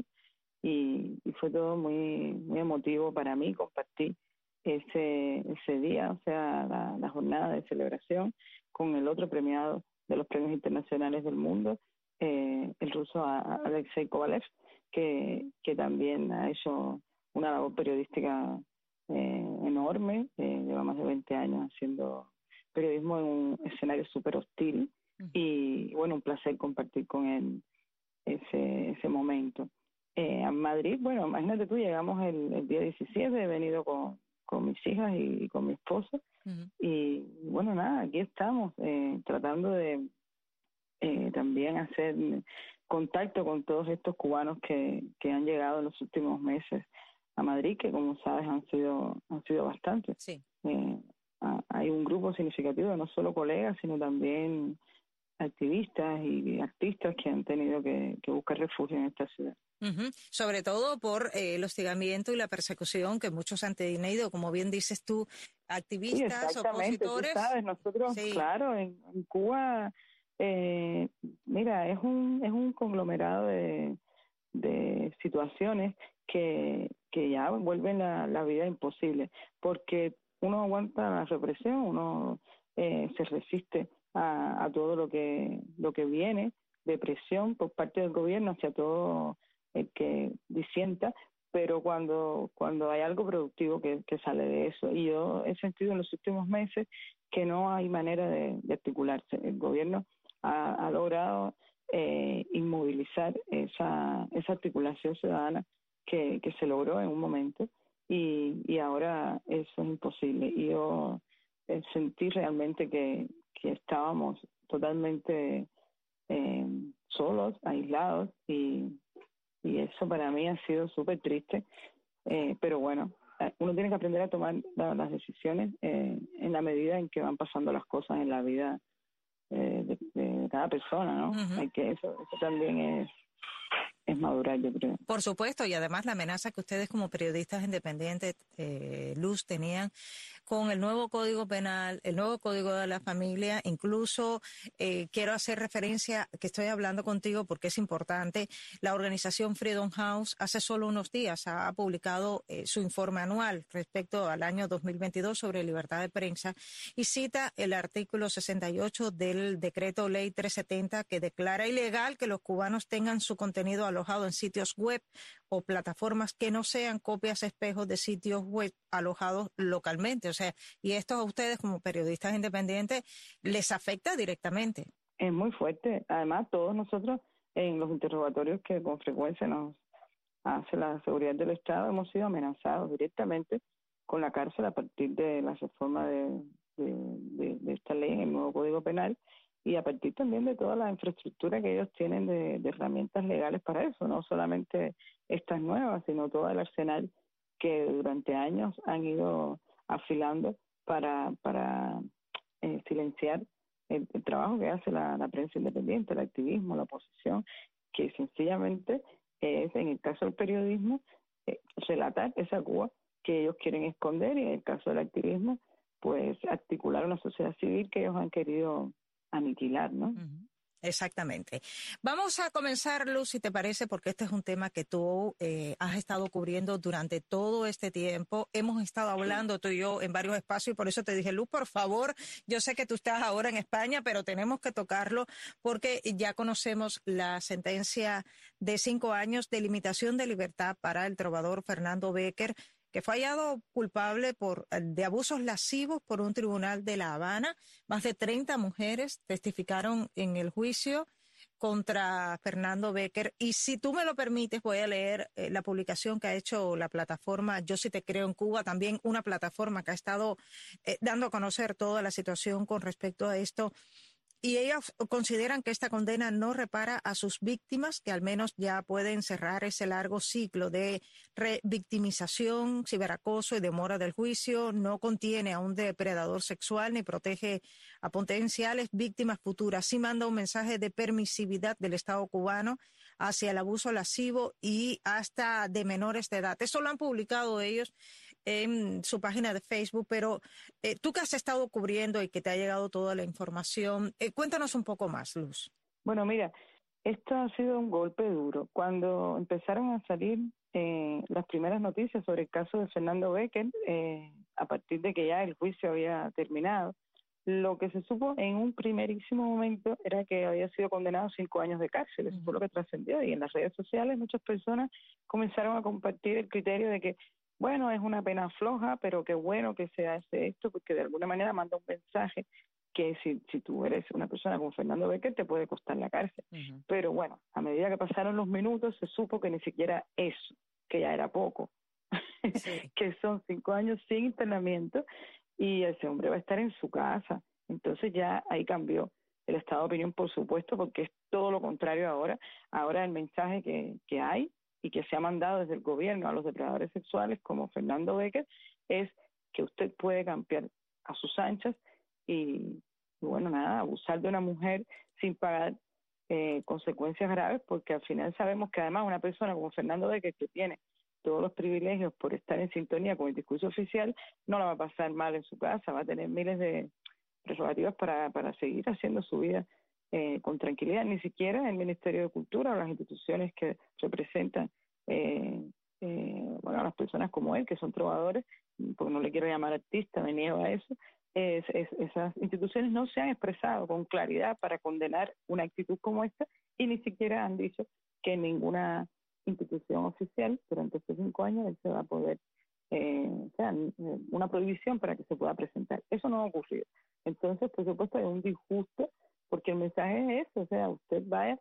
y, y fue todo muy muy emotivo para mí compartir ese ese día, o sea, la, la jornada de celebración con el otro premiado de los premios internacionales del mundo, Eh, el ruso Alexei Kovalev, que, que también ha hecho una labor periodística eh, enorme, eh, lleva más de veinte años haciendo periodismo en un escenario súper hostil, uh-huh. y bueno, un placer compartir con él ese, ese momento. Eh, a Madrid, bueno, imagínate tú, llegamos el, el día diecisiete, he venido con, con mis hijas y, y con mi esposo, uh-huh. y bueno, nada, aquí estamos eh, tratando de Eh, también hacer contacto con todos estos cubanos que, que han llegado en los últimos meses a Madrid, que como sabes han sido han sido bastantes. Sí. Eh, a, hay un grupo significativo de no solo colegas, sino también activistas y artistas que han tenido que, que buscar refugio en esta ciudad. Uh-huh. Sobre todo por eh, el hostigamiento y la persecución que muchos han tenido, como bien dices tú, activistas, sí, opositores. Tú sabes, nosotros, sí. claro, en, en Cuba... Eh, mira, es un es un conglomerado de, de situaciones que, que ya vuelven la, la vida imposible, porque uno aguanta la represión, uno eh, se resiste a, a todo lo que lo que viene de presión por parte del gobierno hacia todo el que disienta, pero cuando cuando hay algo productivo que, que sale de eso, y yo he sentido en los últimos meses que no hay manera de, de articularse. El gobierno ha, ha logrado eh, inmovilizar esa esa articulación ciudadana que, que se logró en un momento, y, y ahora eso es imposible. Y yo eh, sentí realmente que, que estábamos totalmente eh, solos, aislados, y, y eso para mí ha sido súper triste, eh, pero bueno, uno tiene que aprender a tomar la, las decisiones eh, en la medida en que van pasando las cosas en la vida eh, de, de cada persona, ¿no? Uh-huh. Hay que eso, eso también es es madurar, yo creo. Por supuesto, y además la amenaza que ustedes como periodistas independientes, eh, Luz, tenían con el nuevo Código Penal, el nuevo Código de la Familia. Incluso eh, quiero hacer referencia que estoy hablando contigo porque es importante. La organización Freedom House hace solo unos días ha publicado eh, su informe anual respecto al año dos mil veintidós sobre libertad de prensa y cita el artículo sesenta y ocho del decreto ley trescientos setenta que declara ilegal que los cubanos tengan su contenido alojado en sitios web o plataformas que no sean copias espejos de sitios web alojados localmente. O sea, y esto a ustedes como periodistas independientes les afecta directamente. Es muy fuerte. Además, todos nosotros en los interrogatorios que con frecuencia nos hace la seguridad del Estado hemos sido amenazados directamente con la cárcel a partir de la reforma de, de, de, de esta ley en el nuevo Código Penal y a partir también de toda la infraestructura que ellos tienen de, de herramientas legales para eso, no solamente estas nuevas, sino todo el arsenal que durante años han ido afilando para, para eh, silenciar el, el trabajo que hace la, la prensa independiente, el activismo, la oposición, que sencillamente es, en el caso del periodismo, eh, relatar esa Cuba que ellos quieren esconder y en el caso del activismo, pues articular una sociedad civil que ellos han querido aniquilar, ¿no? Uh-huh. Exactamente. Vamos a comenzar, Luz, si te parece, porque este es un tema que tú eh, has estado cubriendo durante todo este tiempo. Hemos estado hablando tú y yo en varios espacios y por eso te dije, Luz, por favor, yo sé que tú estás ahora en España, pero tenemos que tocarlo porque ya conocemos la sentencia de cinco años de limitación de libertad para el trovador Fernando Béquer, que fue hallado culpable por, de abusos lascivos por un tribunal de La Habana. Más de treinta mujeres testificaron en el juicio contra Fernando Béquer. Y si tú me lo permites, voy a leer eh, la publicación que ha hecho la plataforma Yo Sí Te Creo en Cuba, también una plataforma que ha estado eh, dando a conocer toda la situación con respecto a esto. Y ellos consideran que esta condena no repara a sus víctimas, que al menos ya pueden cerrar ese largo ciclo de revictimización, ciberacoso y demora del juicio. No contiene a un depredador sexual ni protege a potenciales víctimas futuras. Sí manda un mensaje de permisividad del Estado cubano hacia el abuso lascivo y hasta de menores de edad. Eso lo han publicado ellos en su página de Facebook, pero eh, tú que has estado cubriendo y que te ha llegado toda la información, eh, cuéntanos un poco más, Luz. Bueno, mira, esto ha sido un golpe duro. Cuando empezaron a salir eh, las primeras noticias sobre el caso de Fernando Béquer, eh, a partir de que ya el juicio había terminado, lo que se supo en un primerísimo momento era que había sido condenado a cinco años de cárcel. Eso fue lo que trascendió. Y en las redes sociales muchas personas comenzaron a compartir el criterio de que, bueno, es una pena floja, pero qué bueno que se hace esto, porque de alguna manera manda un mensaje que si, si tú eres una persona como Fernando Béquer te puede costar la cárcel. Uh-huh. Pero bueno, a medida que pasaron los minutos se supo que ni siquiera eso, que ya era poco, sí. que son cinco años sin internamiento y ese hombre va a estar en su casa. Entonces ya ahí cambió el estado de opinión, por supuesto, porque es todo lo contrario ahora. Ahora el mensaje que, que hay y que se ha mandado desde el gobierno a los depredadores sexuales como Fernando Béquer es que usted puede cambiar a sus anchas y, y bueno, nada, abusar de una mujer sin pagar eh, consecuencias graves, porque al final sabemos que además una persona como Fernando Béquer, que tiene todos los privilegios por estar en sintonía con el discurso oficial, no la va a pasar mal en su casa, va a tener miles de prerrogativas para, para seguir haciendo su vida eh, con tranquilidad. Ni siquiera el Ministerio de Cultura o las instituciones que representan eh, eh, bueno, a las personas como él, que son trovadores, porque no le quiero llamar artista, me niego a eso, es, es, esas instituciones no se han expresado con claridad para condenar una actitud como esta y ni siquiera han dicho que ninguna institución oficial durante estos cinco años él se va a poder, eh, o sea, una prohibición para que se pueda presentar. Eso no ha ocurrido. Entonces, por supuesto, es un disgusto porque el mensaje es eso, o sea, usted vaya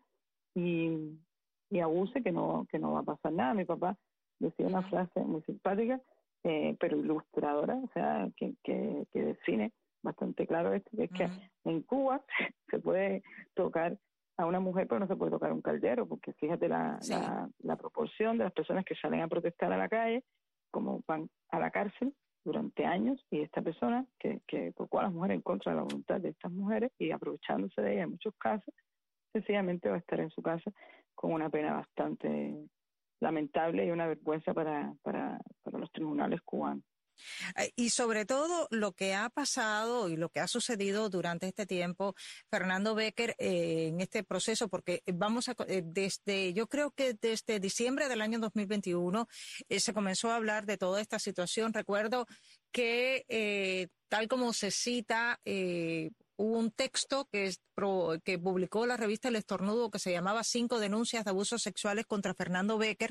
y, y abuse que no que no va a pasar nada. Mi papá decía una frase muy simpática, eh, pero ilustradora, o sea, que, que, que define bastante claro esto, que es que uh-huh. en Cuba se puede tocar a una mujer, pero no se puede tocar un caldero, porque fíjate la, sí. la, la proporción de las personas que salen a protestar a la calle, como van a la cárcel durante años, y esta persona que, que tocó a las mujeres en contra de la voluntad de estas mujeres y aprovechándose de ellas en muchos casos, sencillamente va a estar en su casa con una pena bastante lamentable y una vergüenza para, para, para los tribunales cubanos. Y sobre todo lo que ha pasado y lo que ha sucedido durante este tiempo, Fernando Becker, eh, en este proceso, porque vamos a, eh, desde, yo creo que desde diciembre del año dos mil veintiuno eh, se comenzó a hablar de toda esta situación. Recuerdo que, eh, tal como se cita, eh, hubo un texto que, es pro, que publicó la revista El Estornudo que se llamaba Cinco denuncias de abusos sexuales contra Fernando Becker.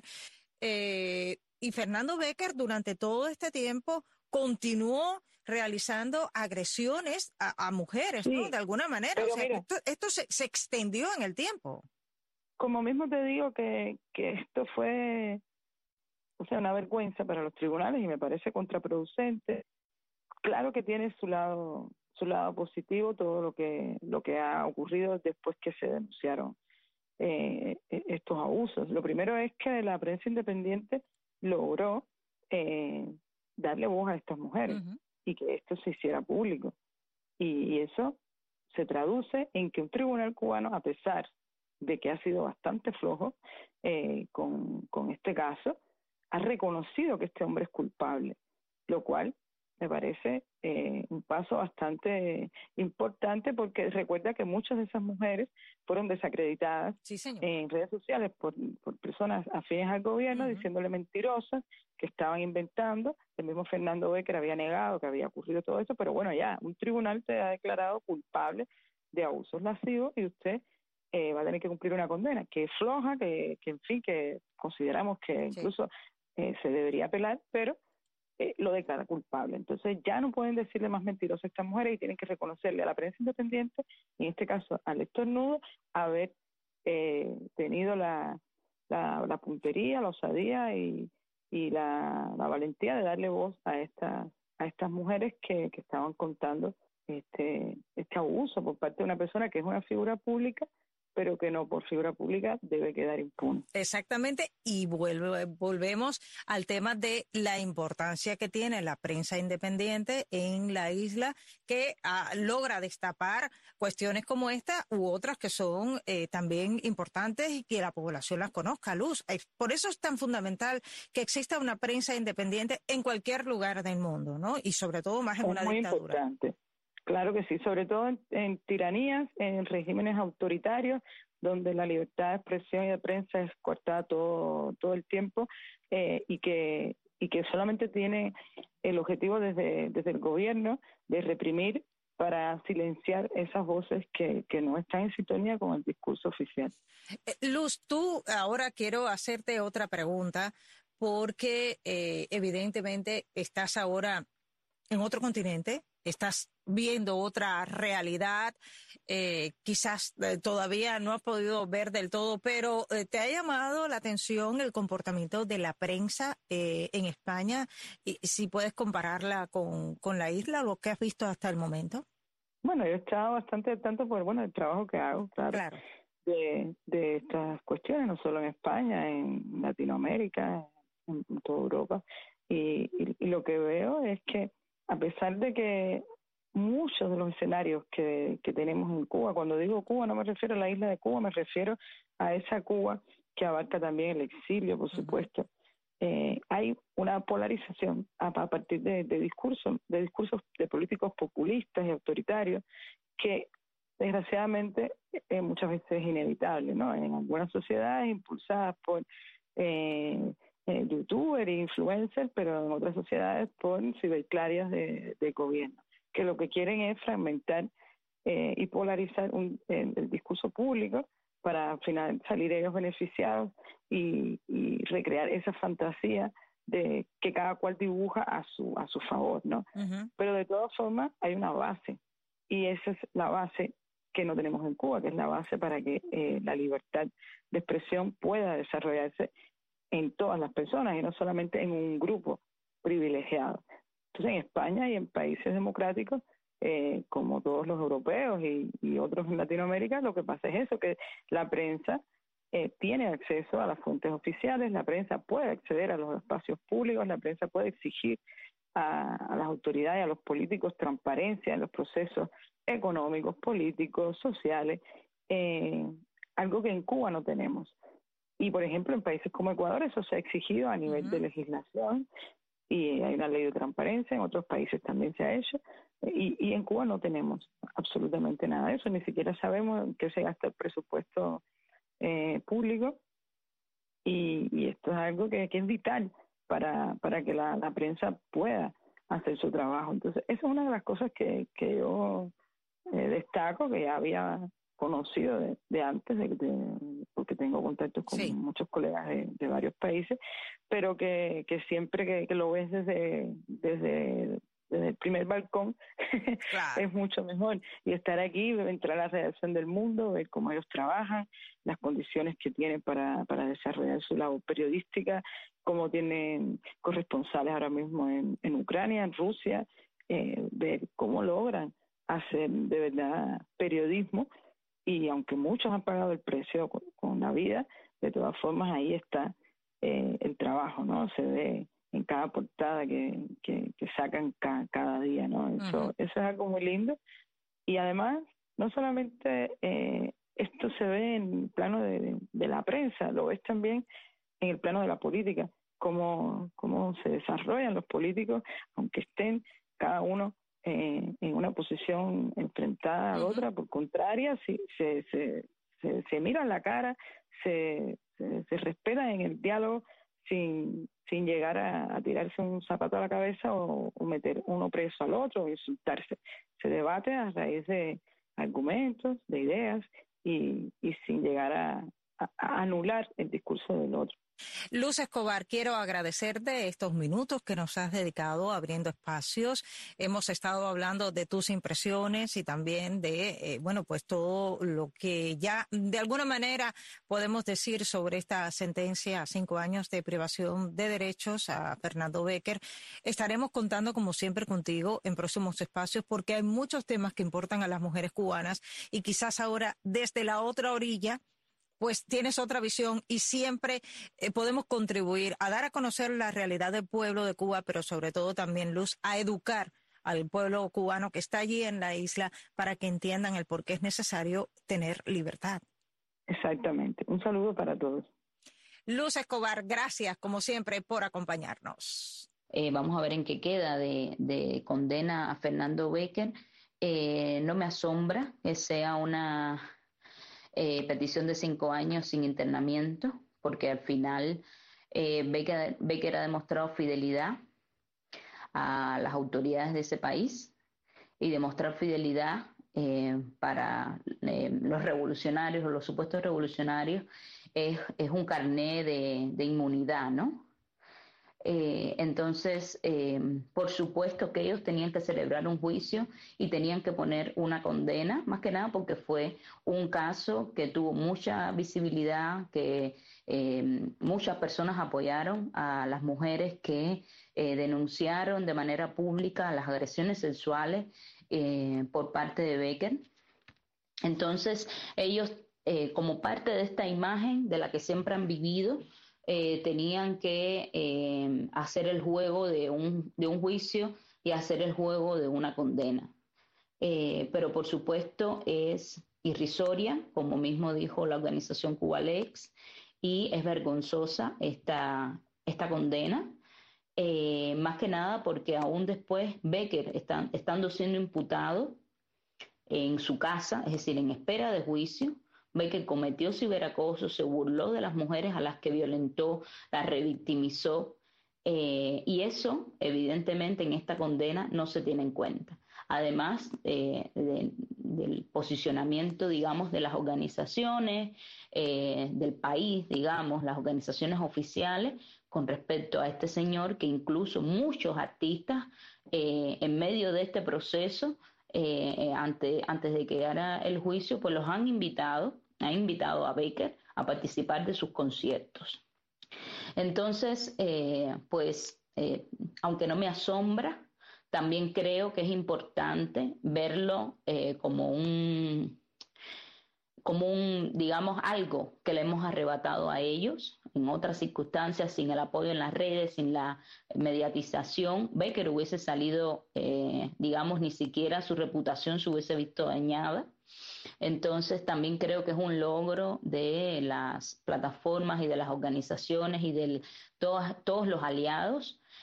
Eh, y Fernando Becker durante todo este tiempo continuó realizando agresiones a, a mujeres, sí, ¿no? De alguna manera. O sea, mira, esto, esto se, se extendió en el tiempo. Como mismo te digo que, que esto fue, o sea, una vergüenza para los tribunales y me parece contraproducente. Claro que tiene su lado su lado positivo todo lo que lo que ha ocurrido después que se denunciaron eh, estos abusos. Lo primero es que la prensa independiente logró eh, darle voz a estas mujeres uh-huh. y que esto se hiciera público. Y, y eso se traduce en que un tribunal cubano, a pesar de que ha sido bastante flojo eh, con, con este caso, ha reconocido que este hombre es culpable, lo cual me parece eh, un paso bastante importante, porque recuerda que muchas de esas mujeres fueron desacreditadas sí, en redes sociales por, por personas afines al gobierno, uh-huh. diciéndole mentirosas, que estaban inventando. El mismo Fernando Becker había negado que había ocurrido todo eso, pero bueno, ya un tribunal te ha declarado culpable de abusos lascivos y usted eh, va a tener que cumplir una condena, que es floja, que, que en fin, que consideramos que sí. incluso eh, se debería apelar, pero Eh, lo declara culpable. Entonces ya no pueden decirle más mentirosas a estas mujeres y tienen que reconocerle a la prensa independiente, en este caso al Estornudo, haber eh, tenido la, la, la puntería, la osadía y, y la, la valentía de darle voz a estas a estas mujeres que, que estaban contando este, este abuso por parte de una persona que es una figura pública, pero que no por figura pública debe quedar impune. Exactamente, y vuelve, volvemos al tema de la importancia que tiene la prensa independiente en la isla, que ah, logra destapar cuestiones como esta u otras que son eh, también importantes y que la población las conozca, Luz. Por eso es tan fundamental que exista una prensa independiente en cualquier lugar del mundo, ¿no? Y sobre todo más en es una muy dictadura. Importante. Claro que sí, sobre todo en, en tiranías, en regímenes autoritarios, donde la libertad de expresión y de prensa es cortada todo todo el tiempo eh, y que y que solamente tiene el objetivo desde desde el gobierno de reprimir para silenciar esas voces que, que no están en sintonía con el discurso oficial. Luz, tú ahora quiero hacerte otra pregunta porque eh, evidentemente estás ahora en otro continente, estás viendo otra realidad, eh, quizás eh, todavía no has podido ver del todo, pero eh, ¿te ha llamado la atención el comportamiento de la prensa eh, en España? Y si puedes compararla con, con la isla, lo que has visto hasta el momento. Bueno, yo he estado bastante al tanto por bueno, el trabajo que hago, claro, claro. De, de estas cuestiones, no solo en España, en Latinoamérica, en, en toda Europa, y, y, y lo que veo es que a pesar de que muchos de los escenarios que, que tenemos en Cuba, cuando digo Cuba no me refiero a la isla de Cuba, me refiero a esa Cuba que abarca también el exilio, por supuesto, eh, hay una polarización a, a partir de, de discursos, de discursos de políticos populistas y autoritarios que desgraciadamente eh, muchas veces es inevitable, ¿no? En algunas sociedades impulsadas por eh, Eh, youtubers e influencers, pero en otras sociedades por ciberclarias de, de gobierno, que lo que quieren es fragmentar eh, y polarizar un, el, el discurso público para al final salir ellos beneficiados y, y recrear esa fantasía de que cada cual dibuja a su a su favor, ¿no? Uh-huh. Pero de todas formas hay una base y esa es la base que no tenemos en Cuba, que es la base para que eh, la libertad de expresión pueda desarrollarse en todas las personas y no solamente en un grupo privilegiado. Entonces en España y en países democráticos eh, como todos los europeos y, y otros en Latinoamérica, lo que pasa es eso, que la prensa eh, tiene acceso a las fuentes oficiales, la prensa puede acceder a los espacios públicos, la prensa puede exigir a, a las autoridades, a los políticos transparencia en los procesos económicos, políticos, sociales, eh, algo que en Cuba no tenemos. Y, por ejemplo, en países como Ecuador eso se ha exigido a nivel uh-huh. de legislación y hay una ley de transparencia, en otros países también se ha hecho, y, y en Cuba no tenemos absolutamente nada de eso, ni siquiera sabemos en qué se gasta el presupuesto eh, público, y, y esto es algo que, que es vital para, para que la, la prensa pueda hacer su trabajo. Entonces, esa es una de las cosas que, que yo eh, destaco, que ya había conocido de, de antes, de, de, porque tengo contactos con sí. muchos colegas de, de varios países, pero que, que siempre que, que lo ves desde, desde, desde el primer balcón claro. es mucho mejor. Y estar aquí, entrar a la redacción del Mundo, ver cómo ellos trabajan, las condiciones que tienen para, para desarrollar su labor periodística, cómo tienen corresponsales ahora mismo en, en Ucrania, en Rusia, eh, ver cómo logran hacer de verdad periodismo. Y aunque muchos han pagado el precio con, con la vida, de todas formas ahí está eh, el trabajo, ¿no? Se ve en cada portada que, que, que sacan ca, cada día, ¿no? Eso, uh-huh. eso es algo muy lindo. Y además, no solamente eh, esto se ve en el plano de, de la prensa, lo ves también en el plano de la política, cómo, cómo se desarrollan los políticos, aunque estén cada uno Eh, en una posición enfrentada a la otra, por contraria, si, se, se, se, se miran la cara, se, se, se respetan en el diálogo sin, sin llegar a, a tirarse un zapato a la cabeza o, o meter uno preso al otro o insultarse. Se debate a raíz de argumentos, de ideas y, y sin llegar a, a, a anular el discurso del otro. Luz Escobar, quiero agradecerte estos minutos que nos has dedicado abriendo espacios. Hemos estado hablando de tus impresiones y también de, eh, bueno, pues todo lo que ya de alguna manera podemos decir sobre esta sentencia a cinco años de privación de derechos a Fernando Béquer. Estaremos contando, como siempre, contigo en próximos espacios porque hay muchos temas que importan a las mujeres cubanas y quizás ahora desde la otra orilla pues tienes otra visión y siempre eh, podemos contribuir a dar a conocer la realidad del pueblo de Cuba, pero sobre todo también, Luz, a educar al pueblo cubano que está allí en la isla para que entiendan el por qué es necesario tener libertad. Exactamente. Un saludo para todos. Luz Escobar, gracias como siempre por acompañarnos. Eh, vamos a ver en qué queda de, de condena a Fernando Béquer. Eh, no me asombra que sea una... Eh, petición de cinco años sin internamiento, porque al final eh, Béquer, Béquer ha demostrado fidelidad a las autoridades de ese país y demostrar fidelidad eh, para eh, los revolucionarios o los supuestos revolucionarios es, es un carné de, de inmunidad, ¿no? Eh, entonces, eh, por supuesto que ellos tenían que celebrar un juicio y tenían que poner una condena, más que nada porque fue un caso que tuvo mucha visibilidad, que eh, muchas personas apoyaron a las mujeres que eh, denunciaron de manera pública las agresiones sexuales eh, por parte de Béquer. Entonces, ellos, eh, como parte de esta imagen de la que siempre han vivido, Eh, tenían que eh, hacer el juego de un, de un juicio y hacer el juego de una condena. Eh, pero por supuesto es irrisoria, como mismo dijo la organización Cubalex, y es vergonzosa esta, esta condena, eh, más que nada porque aún después Béquer, está, estando siendo imputado en su casa, es decir, en espera de juicio, Béquer cometió ciberacoso, se burló de las mujeres a las que violentó, las revictimizó, eh, y eso, evidentemente, en esta condena no se tiene en cuenta. Además eh, de, del posicionamiento, digamos, de las organizaciones eh, del país, digamos, las organizaciones oficiales, con respecto a este señor, que incluso muchos artistas, eh, en medio de este proceso, eh, ante, antes de que llegara el juicio, pues los han invitado, ha invitado a Béquer a participar de sus conciertos. Entonces, eh, pues, eh, aunque no me asombra, también creo que es importante verlo eh, como un, como un, digamos, algo que le hemos arrebatado a ellos en otras circunstancias, sin el apoyo en las redes, sin la mediatización. Béquer hubiese salido, eh, digamos, ni siquiera su reputación se hubiese visto dañada. Entonces también creo que es un logro de las plataformas y de las organizaciones y de todas, todos los aliados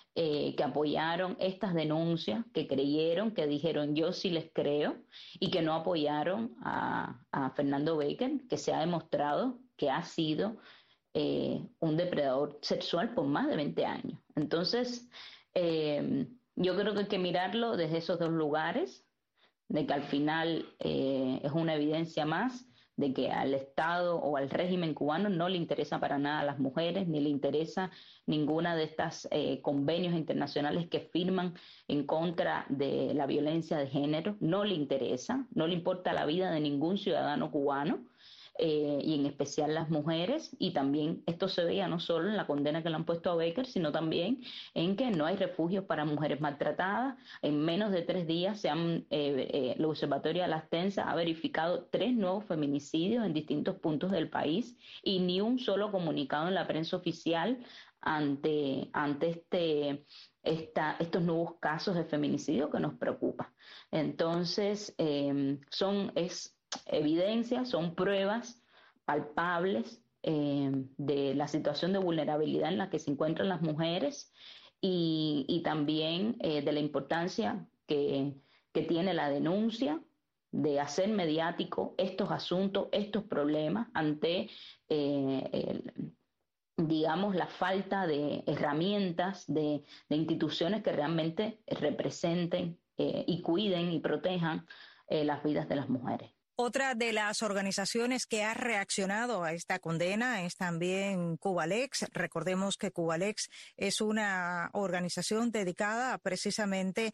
eh, que apoyaron estas denuncias, que creyeron, que dijeron yo sí les creo, y que no apoyaron a, a Fernando Baker, que se ha demostrado que ha sido eh, un depredador sexual por más de veinte años. Entonces, eh, yo creo que hay que mirarlo desde esos dos lugares, de que al final eh, es una evidencia más de que al Estado o al régimen cubano no le interesa para nada a las mujeres, ni le interesa ninguna de estas eh, convenios internacionales que firman en contra de la violencia de género, no le interesa, no le importa la vida de ningún ciudadano cubano, eh, y en especial las mujeres, y también esto se veía no solo en la condena que le han puesto a Baker, sino también en que no hay refugios para mujeres maltratadas. En menos de tres días se han, eh, eh, el Observatorio de las Tensas ha verificado tres nuevos feminicidios en distintos puntos del país y ni un solo comunicado en la prensa oficial ante, ante este, esta, estos nuevos casos de feminicidio que nos preocupa. Entonces, eh, son, es evidencia, son pruebas palpables eh, de la situación de vulnerabilidad en la que se encuentran las mujeres y, y también eh, de la importancia que, que tiene la denuncia, de hacer mediático estos asuntos, estos problemas ante eh, el, digamos, la falta de herramientas, de, de instituciones que realmente representen eh, y cuiden y protejan eh, las vidas de las mujeres. Otra de las organizaciones que ha reaccionado a esta condena es también Cubalex. Recordemos que Cubalex es una organización dedicada precisamente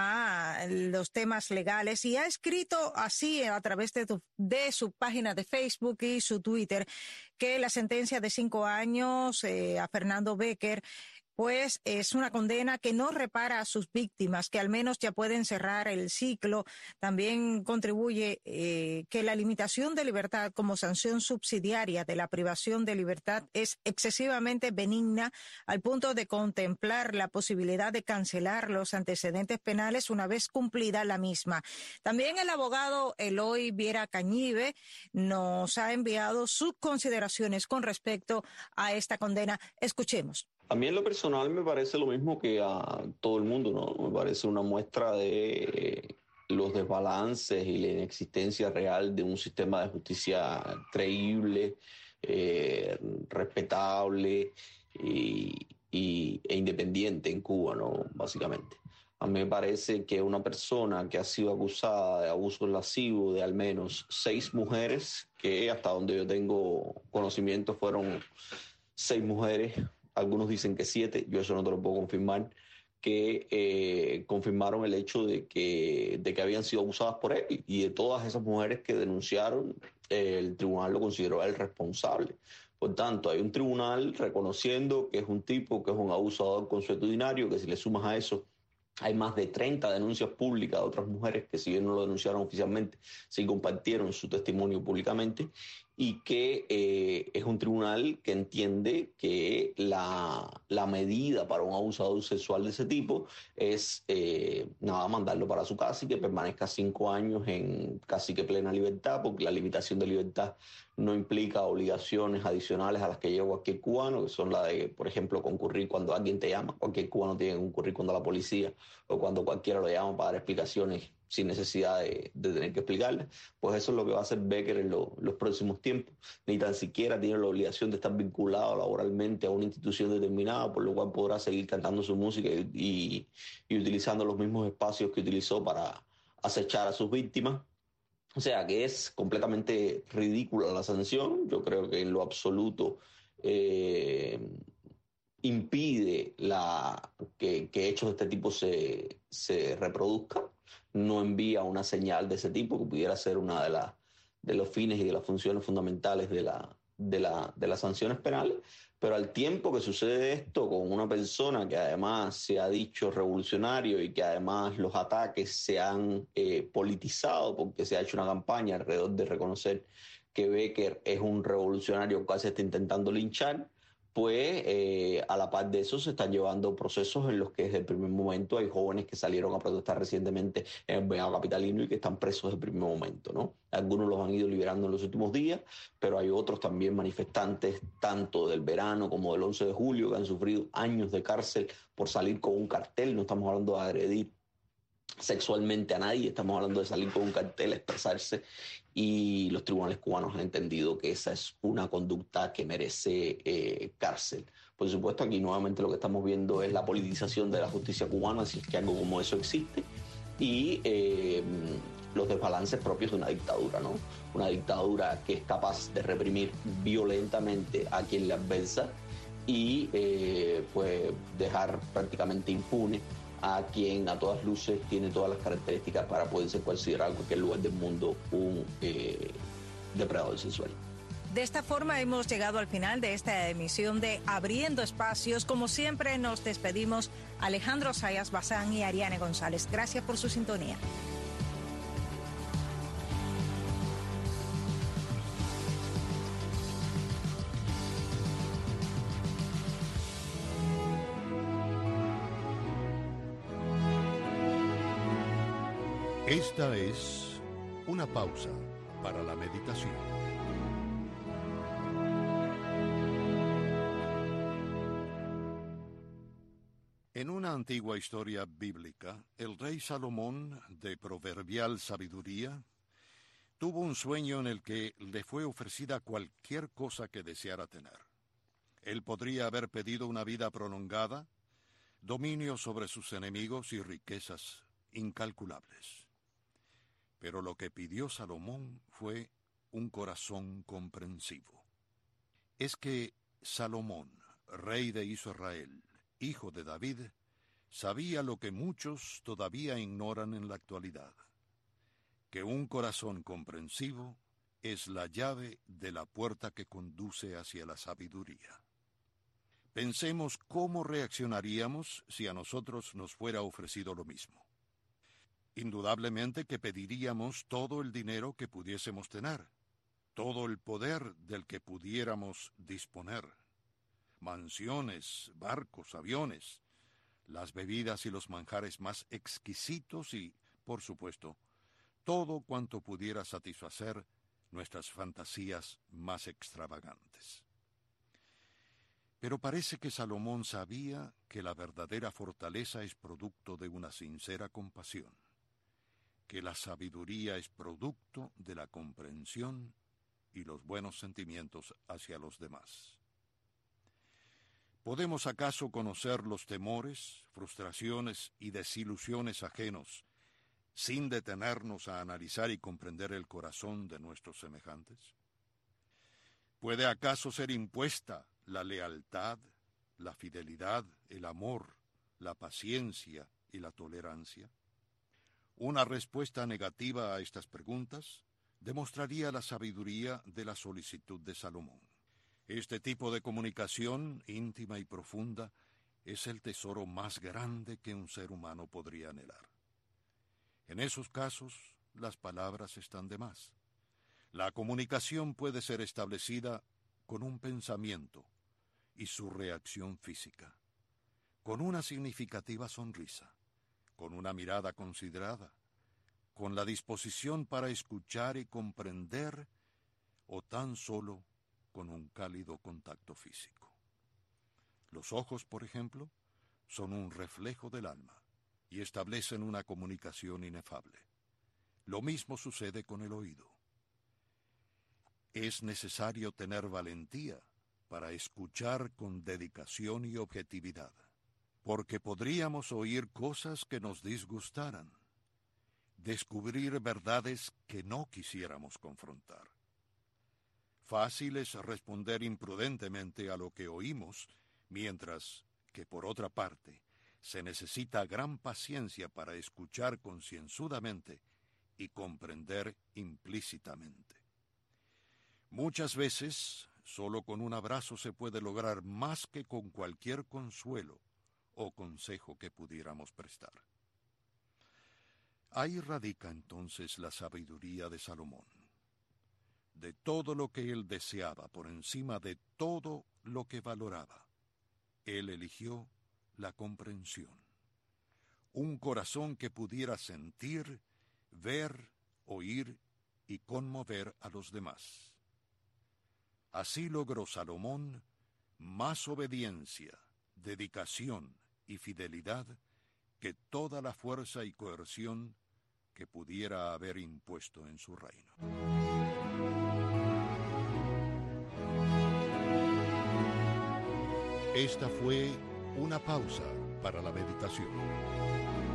a los temas legales y ha escrito así a través de, tu, de su página de Facebook y su Twitter que la sentencia de cinco años eh, a Fernando Baker pues es una condena que no repara a sus víctimas, que al menos ya pueden cerrar el ciclo. También contribuye eh, que la limitación de libertad como sanción subsidiaria de la privación de libertad es excesivamente benigna al punto de contemplar la posibilidad de cancelar los antecedentes penales una vez cumplida la misma. También el abogado Eloy Viera Cañive nos ha enviado sus consideraciones con respecto a esta condena. Escuchemos. A mí en lo personal me parece lo mismo que a todo el mundo, ¿no? Me parece una muestra de los desbalances y la inexistencia real de un sistema de justicia creíble, eh, respetable y, y, e independiente en Cuba, ¿no? Básicamente. A mí me parece que una persona que ha sido acusada de abuso lascivo de al menos seis mujeres, que hasta donde yo tengo conocimiento fueron seis mujeres, algunos dicen que siete, yo eso no te lo puedo confirmar, que eh, confirmaron el hecho de que, de que habían sido abusadas por él, y de todas esas mujeres que denunciaron, eh, el tribunal lo consideró el responsable. Por tanto, hay un tribunal reconociendo que es un tipo, que es un abusador consuetudinario, que si le sumas a eso, hay más de treinta denuncias públicas de otras mujeres que, si bien no lo denunciaron oficialmente, sí compartieron su testimonio públicamente, y que eh, es un tribunal que entiende que la, la medida para un abusador sexual de ese tipo es eh, nada, mandarlo para su casa y que permanezca cinco años en casi que plena libertad, porque la limitación de libertad no implica obligaciones adicionales a las que lleva cualquier cubano, que son la de, por ejemplo, concurrir cuando alguien te llama. Cualquier cubano tiene que concurrir cuando la policía o cuando cualquiera lo llama para dar explicaciones sin necesidad de, de tener que explicarlas. Pues eso es lo que va a hacer Baker en lo, los próximos tiempos. Ni tan siquiera tiene la obligación de estar vinculado laboralmente a una institución determinada, por lo cual podrá seguir cantando su música y, y, y utilizando los mismos espacios que utilizó para acechar a sus víctimas. O sea que es completamente ridícula la sanción. Yo creo que en lo absoluto eh, impide la, que, que hechos de este tipo se, se reproduzcan. No envía una señal de ese tipo que pudiera ser una de, la, de los fines y de las funciones fundamentales de, la, de, la, de las sanciones penales. Pero al tiempo que sucede esto con una persona que además se ha dicho revolucionario y que además los ataques se han eh, politizado, porque se ha hecho una campaña alrededor de reconocer que Baker es un revolucionario que se está intentando linchar, pues eh, a la par de eso se están llevando procesos en los que desde el primer momento hay jóvenes que salieron a protestar recientemente en el Venado Capitalino y que están presos desde el primer momento, ¿no? Algunos los han ido liberando en los últimos días, pero hay otros también manifestantes, tanto del verano como del once de julio, que han sufrido años de cárcel por salir con un cartel. No estamos hablando de agredir sexualmente a nadie, estamos hablando de salir con un cartel, expresarse, y los tribunales cubanos han entendido que esa es una conducta que merece eh, cárcel. Por supuesto, aquí nuevamente lo que estamos viendo es la politización de la justicia cubana, si es que algo como eso existe, y eh, los desbalances propios de una dictadura, ¿no? Una dictadura que es capaz de reprimir violentamente a quien le adversa y eh, pues dejar prácticamente impune a quien a todas luces tiene todas las características para poder ser considerado en cualquier lugar del mundo un eh, depredador sexual. De esta forma hemos llegado al final de esta emisión de Abriendo Espacios. Como siempre nos despedimos Alejandro Zayas Bazán y Ariane González. Gracias por su sintonía. Esta es una pausa para la meditación. En una antigua historia bíblica, el rey Salomón, de proverbial sabiduría, tuvo un sueño en el que le fue ofrecida cualquier cosa que deseara tener. Él podría haber pedido una vida prolongada, dominio sobre sus enemigos y riquezas incalculables. Pero lo que pidió Salomón fue un corazón comprensivo. Es que Salomón, rey de Israel, hijo de David, sabía lo que muchos todavía ignoran en la actualidad, que un corazón comprensivo es la llave de la puerta que conduce hacia la sabiduría. Pensemos cómo reaccionaríamos si a nosotros nos fuera ofrecido lo mismo. Indudablemente que pediríamos todo el dinero que pudiésemos tener, todo el poder del que pudiéramos disponer, mansiones, barcos, aviones, las bebidas y los manjares más exquisitos y, por supuesto, todo cuanto pudiera satisfacer nuestras fantasías más extravagantes. Pero parece que Salomón sabía que la verdadera fortaleza es producto de una sincera compasión, que la sabiduría es producto de la comprensión y los buenos sentimientos hacia los demás. ¿Podemos acaso conocer los temores, frustraciones y desilusiones ajenos sin detenernos a analizar y comprender el corazón de nuestros semejantes? ¿Puede acaso ser impuesta la lealtad, la fidelidad, el amor, la paciencia y la tolerancia? Una respuesta negativa a estas preguntas demostraría la sabiduría de la solicitud de Salomón. Este tipo de comunicación íntima y profunda es el tesoro más grande que un ser humano podría anhelar. En esos casos, las palabras están de más. La comunicación puede ser establecida con un pensamiento y su reacción física, con una significativa sonrisa, con una mirada considerada, con la disposición para escuchar y comprender, o tan solo con un cálido contacto físico. Los ojos, por ejemplo, son un reflejo del alma y establecen una comunicación inefable. Lo mismo sucede con el oído. Es necesario tener valentía para escuchar con dedicación y objetividad, porque podríamos oír cosas que nos disgustaran, descubrir verdades que no quisiéramos confrontar. Fácil es responder imprudentemente a lo que oímos, mientras que, por otra parte, se necesita gran paciencia para escuchar concienzudamente y comprender implícitamente. Muchas veces, solo con un abrazo se puede lograr más que con cualquier consuelo o consejo que pudiéramos prestar. Ahí radica entonces la sabiduría de Salomón. De todo lo que él deseaba por encima de todo lo que valoraba. Él eligió la comprensión. Un corazón que pudiera sentir, ver, oír y conmover a los demás. Así logró Salomón más obediencia, dedicación y fidelidad que toda la fuerza y coerción que pudiera haber impuesto en su reino. Esta fue una pausa para la meditación.